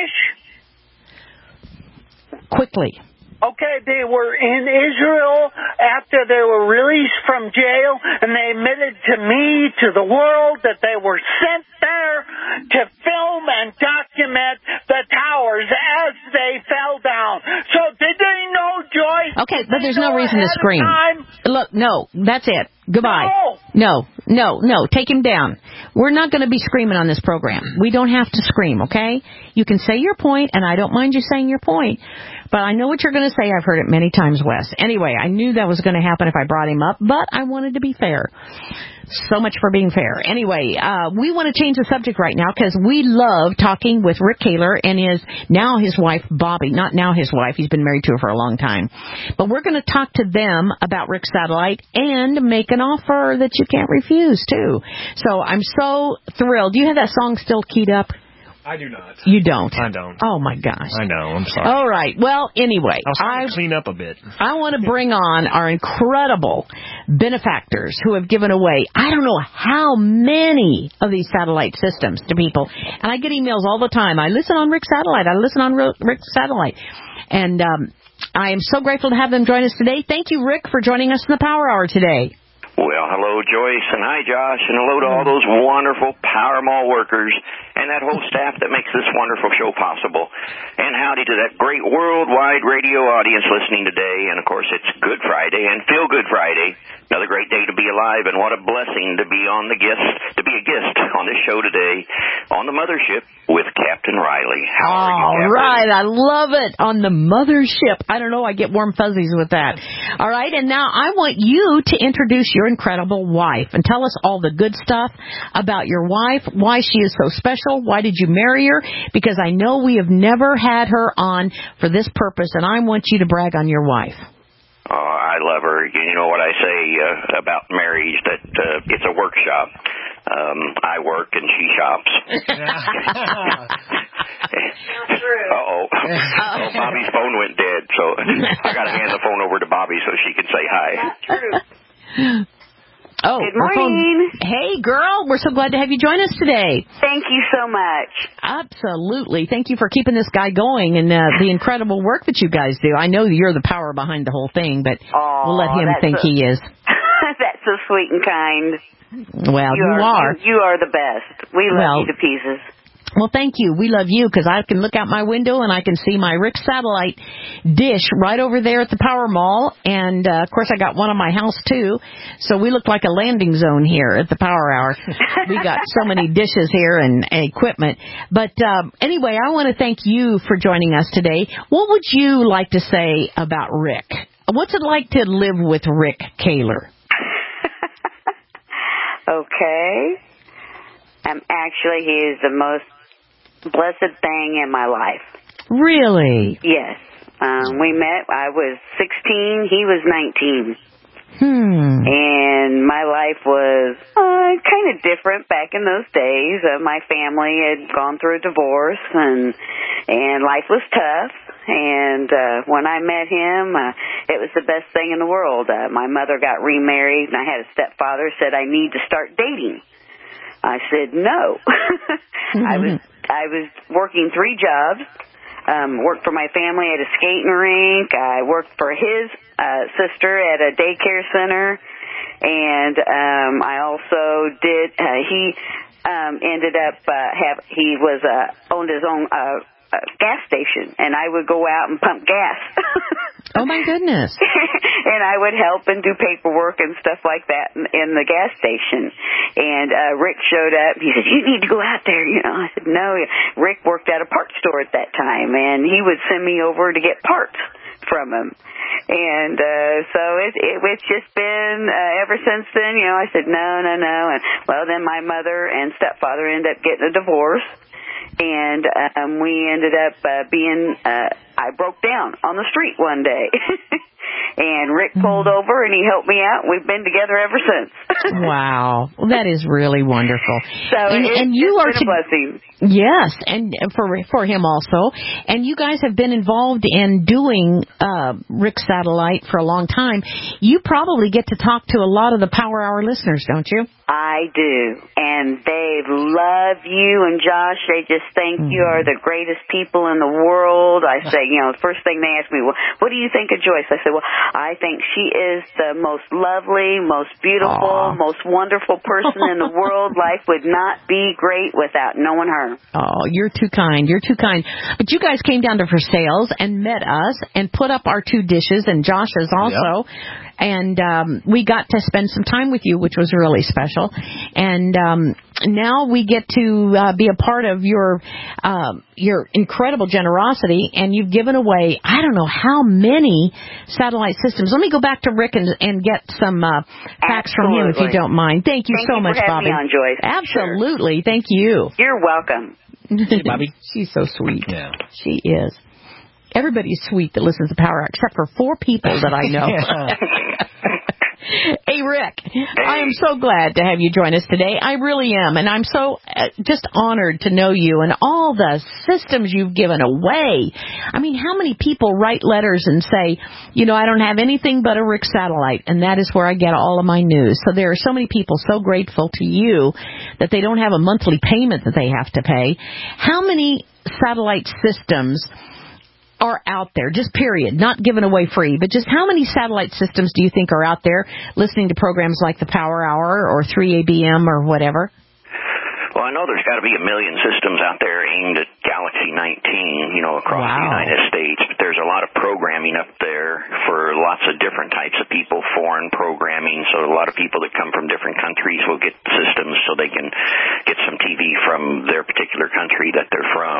finish. Quickly. Okay, they were in Israel after they were released from jail, and they admitted to me, to the world, that they were sent there to film and document the towers as they fell down. So did they know, Joyce? Okay, but there's no reason to scream. Look, no, that's it. Goodbye. No, no, no. Take him down. We're not going to be screaming on this program. We don't have to scream, okay? You can say your point, and I don't mind you saying your point. But I know what you're going to say. I've heard it many times, Wes. Anyway, I knew that was going to happen if I brought him up, but I wanted to be fair. So much for being fair. Anyway, uh, we want to change the subject right now because we love talking with Rick Kahler and his, now his wife, Bobby. Not now his wife. He's been married to her for a long time. But we're going to talk to them about Rick Satellite and make an offer that you can't refuse, too. So I'm so thrilled. Do you have that song still keyed up? I do not. You don't? I don't. Oh, my gosh. I know. I'm sorry. All right. Well, anyway. I was trying to clean up a bit. I want to bring on our incredible benefactors who have given away, I don't know how many of these satellite systems to people. And I get emails all the time. I listen on Rick Satellite. I listen on Rick Satellite. And um, I am so grateful to have them join us today. Thank you, Rick, for joining us in the Power Hour today. Well, hello, Joyce, and hi, Josh, and hello to all those wonderful Power Mall workers and that whole staff that makes this wonderful show possible. And howdy to that great worldwide radio audience listening today. And, of course, it's Good Friday and Feel Good Friday. Another great day to be alive, and what a blessing to be on the guest, to be a guest on this show today on the Mothership with Captain Riley. How are you, All Captain? right, I love it, on the Mothership. I don't know, I get warm fuzzies with that. All right, and now I want you to introduce your incredible wife and tell us all the good stuff about your wife, why she is so special, why did you marry her, because I know we have never had her on for this purpose, and I want you to brag on your wife. Oh, I love her. You know what I say uh, about marriage, that uh, it's a workshop. Um, I work and she shops. Uh-oh. Oh, Bobby's phone went dead, so I got to hand the phone over to Bobby so she can say hi. True. Oh, good morning. Hey, girl. We're so glad to have you join us today. Thank you so much. Absolutely. Thank you for keeping this guy going and uh, the incredible work that you guys do. I know you're the power behind the whole thing, but oh, we'll let him think so, he is. That's so sweet and kind. Well, you, you are. are. You, you are the best. We love well, you to pieces. Well, thank you. We love you because I can look out my window and I can see my Rick Satellite dish right over there at the Power Mall. And, uh, of course, I got one on my house, too. So we look like a landing zone here at the Power Hour. We got so many dishes here and, and equipment. But um, anyway, I want to thank you for joining us today. What would you like to say about Rick? What's it like to live with Rick Kahler? Okay. Um, actually, he is the most blessed thing in my life. Really? Yes. Um, we met, I was sixteen, he was nineteen. Hmm. And my life was uh, kind of different back in those days. Uh, my family had gone through a divorce, and and life was tough. And uh, when I met him, uh, it was the best thing in the world. Uh, my mother got remarried, and I had a stepfather said I need to start dating. I said no. I was I was working three jobs. Um, worked for my family at a skating rink. I worked for his uh, sister at a daycare center, and um, I also did. Uh, he um, ended up uh, have he was uh, owned his own uh, uh, gas station, and I would go out and pump gas. Oh, my goodness. And I would help and do paperwork and stuff like that in, in the gas station. And uh, Rick showed up. He said, you need to go out there. You know, I said, no. Rick worked at a parts store at that time, and he would send me over to get parts from him. And uh, so it, it, it's just been, uh, ever since then, you know, I said, no, no, no. And, well, then my mother and stepfather ended up getting a divorce. And um, we ended up uh, being, uh, I broke down on the street one day. And Rick pulled over and he helped me out. We've been together ever since. Wow. Well, that is really wonderful. So and, it's, and you it's are been to, a blessing. Yes, and for for him also. And you guys have been involved in doing uh, Rick Satellite for a long time. You probably get to talk to a lot of the Power Hour listeners, don't you? I do. And they love you and Josh. They just think mm. you are the greatest people in the world. I say, you know, the first thing they ask me, well, what do you think of Joyce? I said, well, I think she is the most lovely, most beautiful, Aww. most wonderful person in the world. Life would not be great without knowing her. Oh, you're too kind. You're too kind. But you guys came down to Versailles and met us and put up our two dishes and Josh's also. Yep. And um, we got to spend some time with you, which was really special. And um, now we get to uh, be a part of your uh, your incredible generosity. And you've given away, I don't know how many satellite systems. Let me go back to Rick and, and get some uh, facts from him, if you don't mind. Thank you Thank so you much, for having Bobby. Me on, Joyce. Absolutely. Sure. Thank you. You're welcome. Hey, Bobby. She's so sweet. Yeah. She is. Everybody's sweet that listens to Power Hour, except for four people that I know. Hey, Rick, hey. I am so glad to have you join us today. I really am, and I'm so uh, just honored to know you and all the systems you've given away. I mean, how many people write letters and say, you know, I don't have anything but a Rick Satellite, and that is where I get all of my news. So there are so many people so grateful to you that they don't have a monthly payment that they have to pay. How many satellite systems are out there, just period, not given away free, but just how many satellite systems do you think are out there listening to programs like the Power Hour or three A B M or whatever? Well, I know there's got to be a million systems out there aimed at Galaxy nineteen, you know, across wow. the United States. But there's a lot of programming up there for lots of different types of people, foreign programming. So a lot of people that come from different countries will get systems so they can get some T V from their particular country that they're from.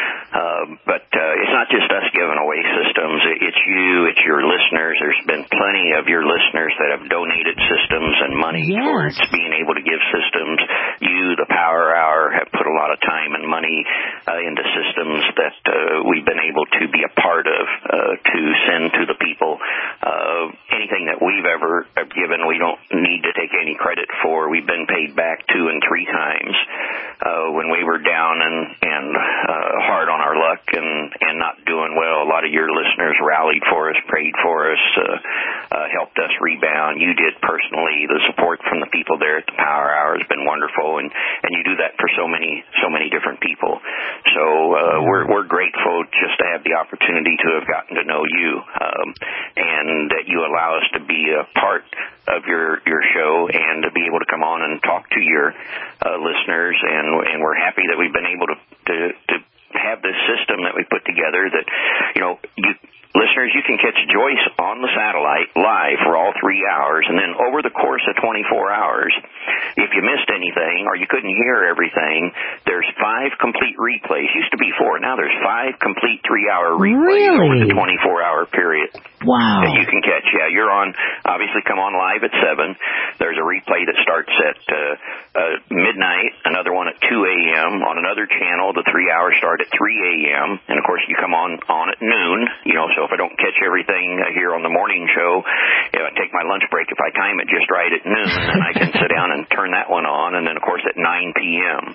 Uh, but uh, it's not just us giving away systems. It's you, it's your listeners. There's been plenty of your listeners that have donated systems and money yes. towards being able to give systems. You, the Power Hour, have put a lot of time and money uh, into systems that uh, we've been able to be a part of uh, to send to the people. Uh, anything that we've ever given, we don't need to take any credit for. We've been paid back two and three times. Uh, when we were down and, and uh, hard on our luck and, and not doing well, a lot of your listeners rallied for us, prayed for us, uh, uh, helped us rebound. You did personally. The support from the people there at the Power Hour has been wonderful, and, and you do that for so many so many different people. So uh, we're we're grateful just to have the opportunity to have gotten to know you, um, and that you allow us to be a part of your your show and to be able to come on and talk to your uh, listeners. And and we're happy that we've been able to to, to have this system that we put together. That you know you. Listeners, you can catch Joyce on the satellite live for all three hours, and then over the course of twenty-four hours, if you missed anything or you couldn't hear everything, there's five complete replays. Used to be four. Now there's five complete three-hour replays really? over the twenty-four hour period. Wow. That you can catch. Yeah, you're on, obviously come on live at seven. There's a replay that starts at uh, uh, midnight, another one at two a.m. On another channel, the three hours start at three a.m. And, of course, you come on, on at noon. You know, so if I don't catch everything uh, here on the morning show, you know, I take my lunch break. If I time it just right at noon, then I can sit down and turn that one on. And then, of course, at nine p.m.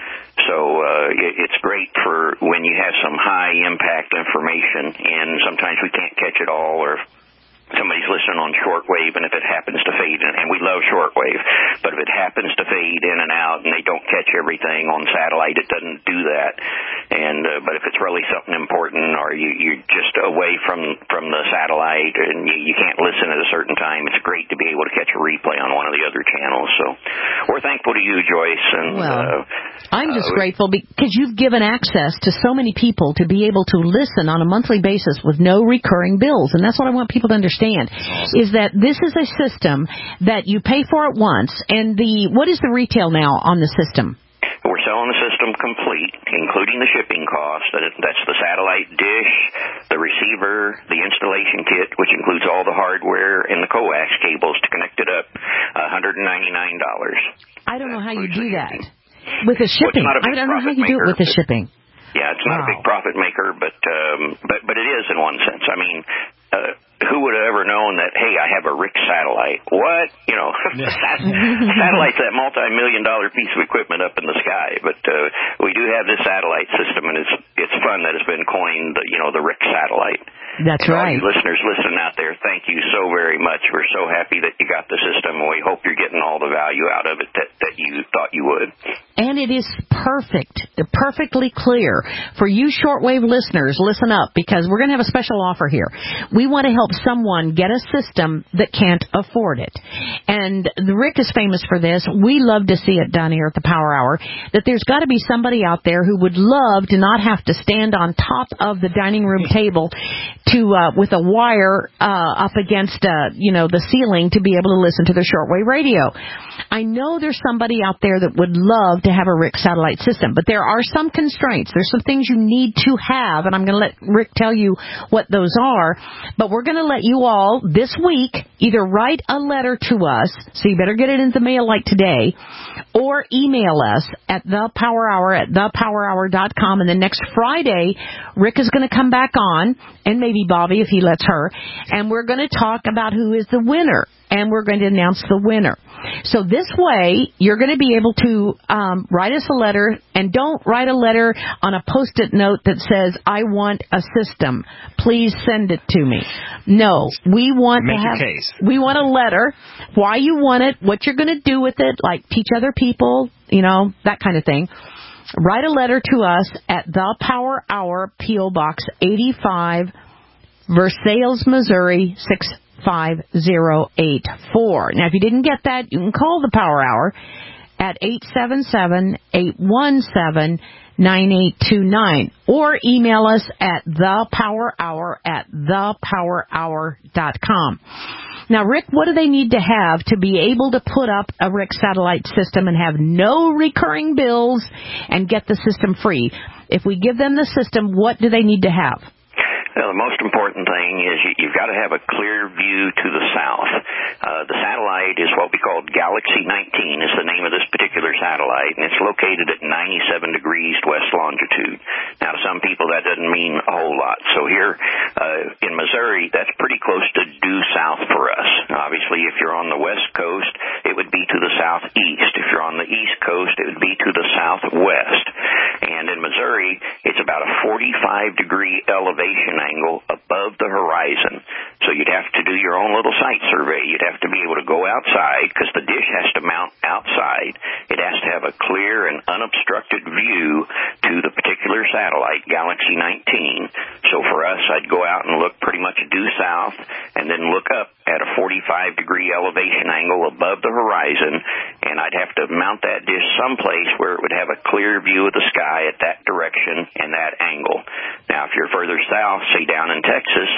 So uh, it, it's great for when you have some high-impact information, and sometimes we can't catch it all, or somebody's listening on shortwave, and if it happens to fade in, and we love shortwave, but if it happens to fade in and out and they don't catch everything on satellite, it doesn't do that. And uh, but if it's really something important, or you, you're just away from from the satellite and you, you can't listen at a certain time, it's great to be able to catch a replay on one of the other channels. So we're thankful to you, Joyce. And well, uh, I'm just uh, grateful because you've given access to so many people to be able to listen on a monthly basis with no recurring bills, and that's what I want people to understand. Awesome. Is that this is a system that you pay for at once, and the what is the retail now on the system? We're selling the system complete, including the shipping cost. That's the satellite dish, the receiver, the installation kit, which includes all the hardware and the coax cables to connect it up, one hundred ninety-nine dollars. I don't know how you do that. With the shipping. Well, I don't know how you do it with the shipping. Yeah, it's not wow. a big profit maker, but um, but but it is in one sense. I mean, uh, who would have ever known that, hey, I have a R I C satellite? What? You know, satellite's that multi-million dollar piece of equipment up in the sky. But uh, we do have this satellite system, and it's it's fun that it's been coined, you know, the R I C satellite. That's and right. All you listeners listening out there, thank you so very much. We're so happy that you got the system, and we hope you're getting all the value out of it that, that you thought you would. And it is perfect, perfectly clear. For you shortwave listeners, listen up, because we're going to have a special offer here. We want to help someone get a system that can't afford it. And Rick is famous for this. We love to see it done here at the Power Hour, that there's got to be somebody out there who would love to not have to stand on top of the dining room table to uh, with a wire uh, up against uh, you know the ceiling to be able to listen to their shortwave radio. I know there's somebody out there that would love to have a R I C satellite system, but there are some constraints. There's some things you need to have, and I'm going to let Rick tell you what those are. But we're going to let you all this week either write a letter to us, so you better get it in the mail like today, or email us at the power hour at the power hour dot com. And then next Friday, Rick is going to come back on, and maybe Bobby if he lets her, and we're going to talk about who is the winner, and we're going to announce the winner. So this way, you're going to be able to um, write us a letter, and don't write a letter on a Post-it note that says, I want a system. Please send it to me. No, we want Make to have, your case. we want a letter, why you want it, what you're going to do with it, like teach other people, you know, that kind of thing. Write a letter to us at The Power Hour, P O. Box eighty-five, Versailles, Missouri, six five zero eight four. Now, if you didn't get that, you can call the Power Hour at eight seven seven, eight one seven, nine eight two nine or email us at thepowerhour at thepowerhour dot com. Now, Rick, what do they need to have to be able to put up a R I C satellite system and have no recurring bills and get the system free? If we give them the system, what do they need to have? Well, the most important thing is you, you've got to have a clear view to the south. Uh, the satellite is what we call Galaxy nineteen is the name of this particular satellite, and it's located at ninety-seven degrees west longitude. Now, to some people, that doesn't mean a whole lot. So here uh, in Missouri, that's pretty close to due south for us. Obviously, if you're on the west coast, it would be to the southeast. If you're on the east coast, it would be to the southwest. And in Missouri, it's about a forty-five degree elevation angle above the horizon. So you'd have to do your own little site survey. You'd have to be able to go outside because the dish has to mount outside. It has to have a clear and unobstructed view to the particular satellite, Galaxy nineteen. So for us, I'd go out and look pretty much due south and then look up at a forty-five degree elevation angle above the horizon, and I'd have to mount that dish someplace where it would have a clear view of the sky at that direction and that angle. Now, if you're further south, say down in Texas,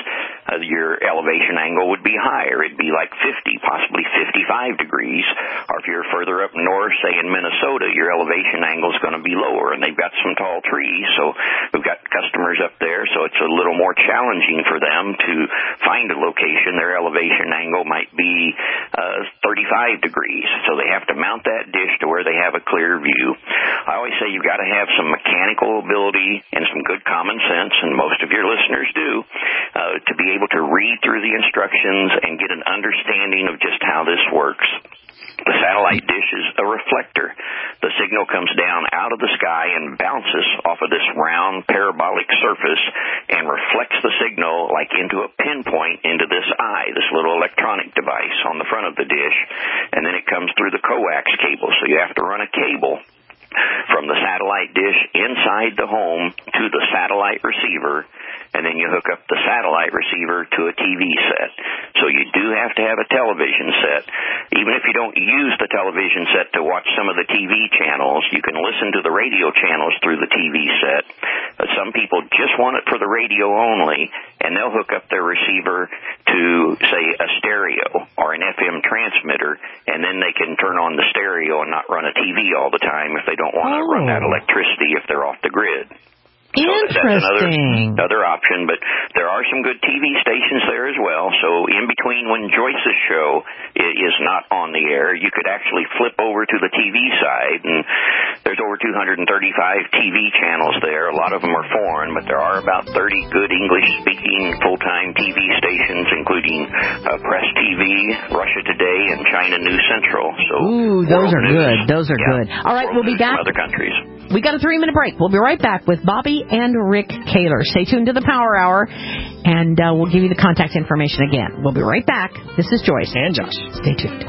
uh, your elevation angle would be higher. It'd be like fifty, possibly fifty-five degrees. Or if you're further up north, say in Minnesota, your elevation angle is going to be lower, and they've got some tall trees. So we've got customers up there, so it's a little more challenging for them to find a location. Their elevation angle might be uh, thirty-five degrees, so they have to mount that dish to where they have a clear view. I always say you've got to have some mechanical ability and some good common sense, and most of your listeners do, uh, to be able to read through the instructions and get an understanding of just how this works. The satellite dish is a reflector. The signal comes down out of the sky and bounces off of this round parabolic surface and reflects the signal like into a pinpoint into this eye, this little electronic device on the front of the dish, and then it comes through the coax cable. So you have to run a cable from the satellite dish inside the home to the satellite receiver, and then you hook up the satellite receiver to a T V set. So you do have to have a television set. Even if you don't use the television set to watch some of the T V channels, you can listen to the radio channels through the T V set. But some people just want it for the radio only, and they'll hook up their receiver to, say, a stereo or an F M transmitter, and then they can turn on the stereo and not run a T V all the time if they don't want to oh. run that electricity if they're off the grid. So that's another, another option, but there are some good T V stations there as well. So in between when Joyce's show is not on the air, you could actually flip over to the T V side, and there's over two hundred thirty-five T V channels there. A lot of them are foreign, but there are about thirty good English-speaking full-time T V stations, including uh, Press T V, Russia Today, and China News Central. So Ooh, those are news. good. Those are yeah. good. All right, we'll be back. From other countries. We got a three-minute break. We'll be right back with Bobby and Rick Kaler. Stay tuned to the Power Hour, and uh, we'll give you the contact information again. We'll be right back. This is Joyce. And Josh. Stay tuned.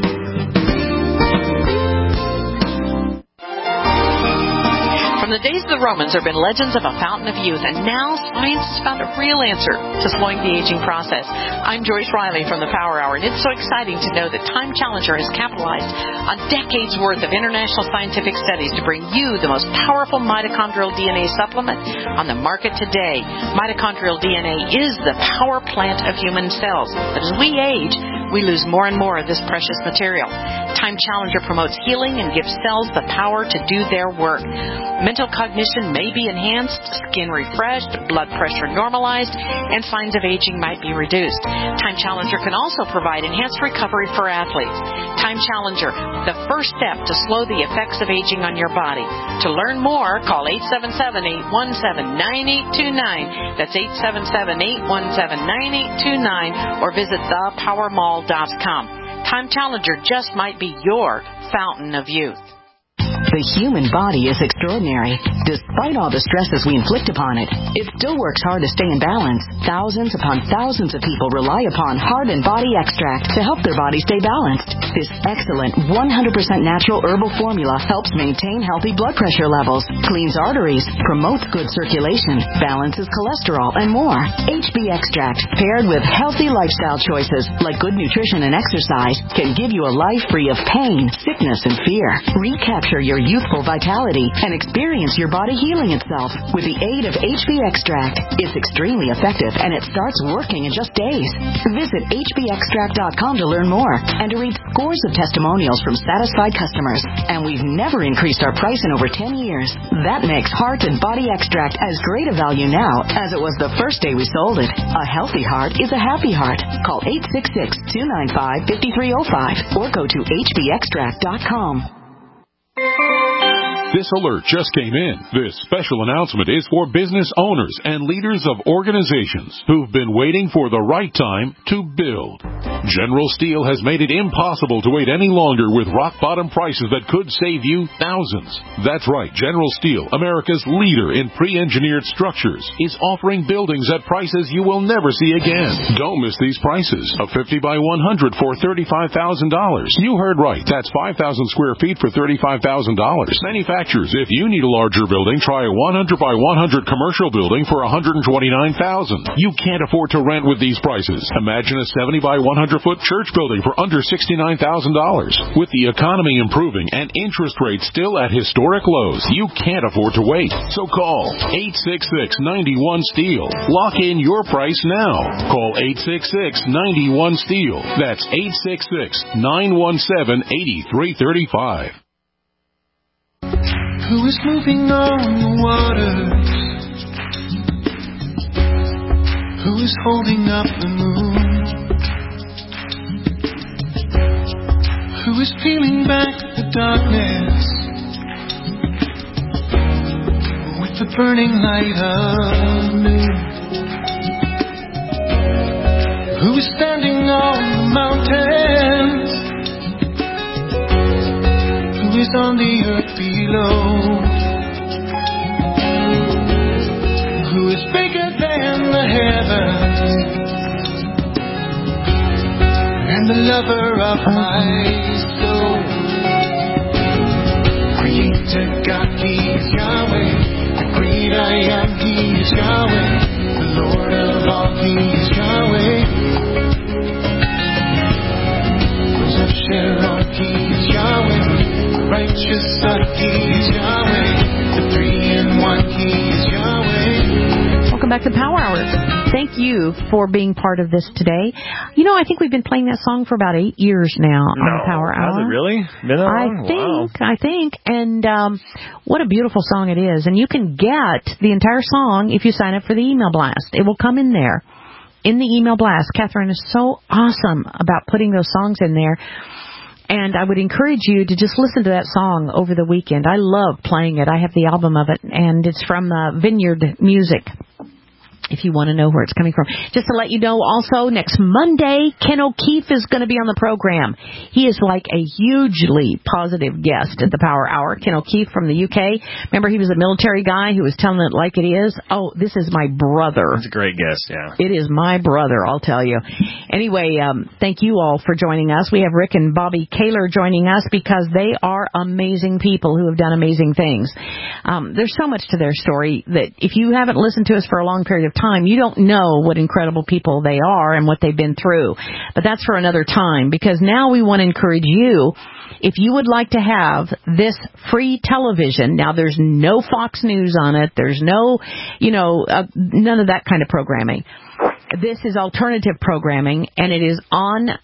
From the days of the Romans, there have been legends of a fountain of youth, and now science has found a real answer to slowing the aging process. I'm Joyce Riley from the Power Hour, and it's so exciting to know that Time Challenger has capitalized on decades' worth of international scientific studies to bring you the most powerful mitochondrial D N A supplement on the market today. Mitochondrial D N A is the power plant of human cells, but as we age, we lose more and more of this precious material. Time Challenger promotes healing and gives cells the power to do their work. Mental cognition may be enhanced, skin refreshed, blood pressure normalized, and signs of aging might be reduced. Time Challenger can also provide enhanced recovery for athletes. Time Challenger, the first step to slow the effects of aging on your body. To learn more, call eight seven seven, eight one seven, nine eight two nine. That's eight seven seven, eight one seven, nine eight two nine, or visit the power mall dot com. Time Challenger just might be your fountain of youth. The human body is extraordinary. Despite all the stresses we inflict upon it, it still works hard to stay in balance. Thousands upon thousands of people rely upon Heart and Body Extract to help their body stay balanced. This excellent one hundred percent natural herbal formula helps maintain healthy blood pressure levels, cleans arteries, promotes good circulation, balances cholesterol, and more. H B Extract, paired with healthy lifestyle choices like good nutrition and exercise, can give you a life free of pain, sickness, and fear. Recapture your youthful vitality and experience your body healing itself with the aid of H B Extract. It's extremely effective, and it starts working in just days. Visit H B extract dot com to learn more and to read scores of testimonials from satisfied customers. And we've never increased our price in over ten years. That makes Heart and Body Extract as great a value now as it was the first day we sold it. A healthy heart is a happy heart. Call eight six six, two nine five, five three zero five or go to H B extract dot com. This alert just came in. This special announcement is for business owners and leaders of organizations who've been waiting for the right time to build. General Steel has made it impossible to wait any longer with rock-bottom prices that could save you thousands. That's right, General Steel, America's leader in pre-engineered structures, is offering buildings at prices you will never see again. Don't miss these prices. A fifty by one hundred for thirty-five thousand dollars. You heard right. That's five thousand square feet for thirty-five thousand dollars. Manufactured manufacturers. If you need a larger building, try a one hundred by one hundred commercial building for one hundred twenty-nine thousand dollars. You can't afford to rent with these prices. Imagine a seventy by one hundred foot church building for under sixty-nine thousand dollars. With the economy improving and interest rates still at historic lows, you can't afford to wait. So call eight six six, nine one, STEEL. Lock in your price now. Call eight six six, nine one, STEEL. That's eight six six, nine one seven, eight three three five. Who is moving on the waters? Who is holding up the moon? Who is peeling back the darkness with the burning light of noon? Who is standing on the mountains? Who is on the earth below? Who is bigger than the heavens and the lover of my soul? Creator God, He is Yahweh. The great I am, He is Yahweh. The Lord of all, He is Yahweh. Rose of Sharon, He is Yahweh. Righteous Son, He is Yahweh. The three in one, He is Yahweh. Welcome back to Power Hour. Thank you for being part of this today. You know, I think we've been playing that song for about eight years now no, on Power Hour. Has it really been that I long? think, Wow. I think, and um, what a beautiful song it is. And you can get the entire song if you sign up for the email blast. It will come in there, in the email blast. Catherine is so awesome about putting those songs in there. And I would encourage you to just listen to that song over the weekend. I love playing it. I have the album of it, and it's from uh, Vineyard Music, if you want to know where it's coming from. Just to let you know also, next Monday, Ken O'Keefe is going to be on the program. He is like a hugely positive guest at the Power Hour. Ken O'Keefe from the U K. Remember, he was a military guy who was telling it like it is. Oh, this is my brother. He's a great guest, yeah. It is my brother, I'll tell you. Anyway, um, thank you all for joining us. We have Rick and Bobby Kaler joining us because they are amazing people who have done amazing things. Um, there's so much to their story that if you haven't listened to us for a long period of time, you don't know what incredible people they are and what they've been through. But that's for another time, because now we want to encourage you, if you would like to have this free television, now there's no Fox News on it, there's no, you know, uh, none of that kind of programming. This is alternative programming, and it is on uh,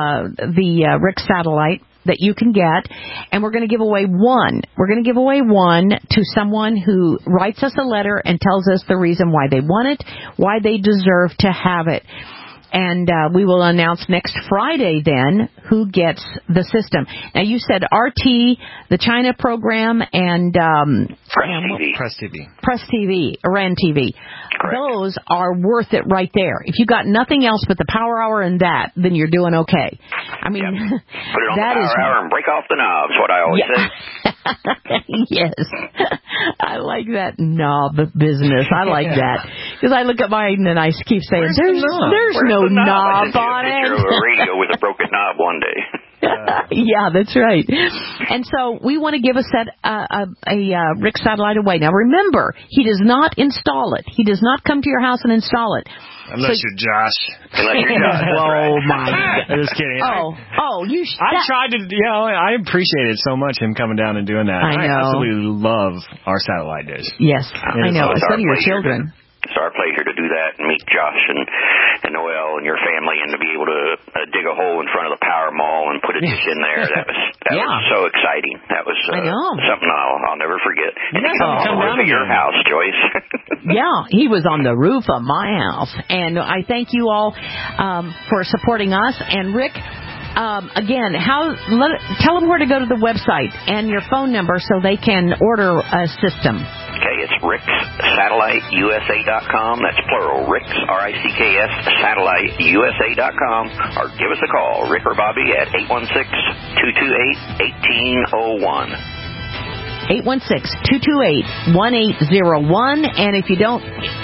the uh, Rick satellite that you can get, and we're going to give away one. We're going to give away one to someone who writes us a letter and tells us the reason why they want it, why they deserve to have it. And uh, we will announce next Friday then who gets the system. Now, you said R T, the China program, and um, Press and, T V. Press T V. Press T V, Iran T V. Correct. Those are worth it right there. If you got nothing else but the Power Hour and that, then you're doing okay. I mean, Yep. Put it on that the is Power Hour and break off the knobs, what I always Yeah. say. Yes. I like that knob business. I like that. Because I look at mine and I keep saying, Where's there's, the knob? there's Where's no the knob? I knob sent you a on picture it. of a radio with a broken knob one day. Yeah, that's right. And so we want to give a set uh, a, a uh, Rick satellite away. Now remember, he does not install it. He does not come to your house and install it. Unless So- you're Josh. Unless you're Josh. That's Oh right. my God. Just kidding. Oh, oh, you. Sh- I that- tried to, you know, I appreciated so much him coming down and doing that. I know. absolutely love our satellite dish. Yes, I It is know. It's So our do your pleasure. children. It's our pleasure to do that and meet Josh and, and Noel and your family, and to be able to uh, dig a hole in front of the Power Mall and put a dish in there. That was that Yeah. was so exciting. That was uh, I know. something I'll, I'll never forget. And Yeah, to come come on down to your again. house, Joyce. Yeah, he was on the roof of my house. And I thank you all um, for supporting us. And Rick, um, again, how let, tell them where to go to the website and your phone number so they can order a system. Okay, it's Rick's Satellite U S A dot com. That's plural, Rick's, R I C K S, Satellite U S A dot com. Or give us a call, Rick or Bobby, at eight one six, two two eight, one eight zero one. eight one six, two two eight, one eight zero one. And if you don't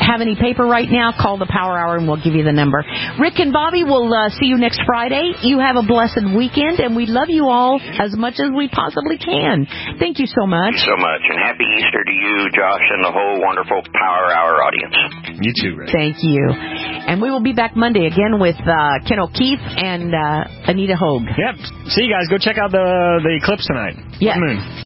have any paper right now, call the Power Hour and we'll give you the number. Rick and Bobby, we'll uh, see you next Friday. You have a blessed weekend, and we love you all as much as we possibly can. Thank you so much. Thank you so much, and happy Easter to you, Josh, and the whole wonderful Power Hour audience. You too, Rick. Thank you. And we will be back Monday again with uh, Ken O'Keefe and uh, Anita Hogue. Yep. See you guys. Go check out the the eclipse tonight. Yeah. Moon.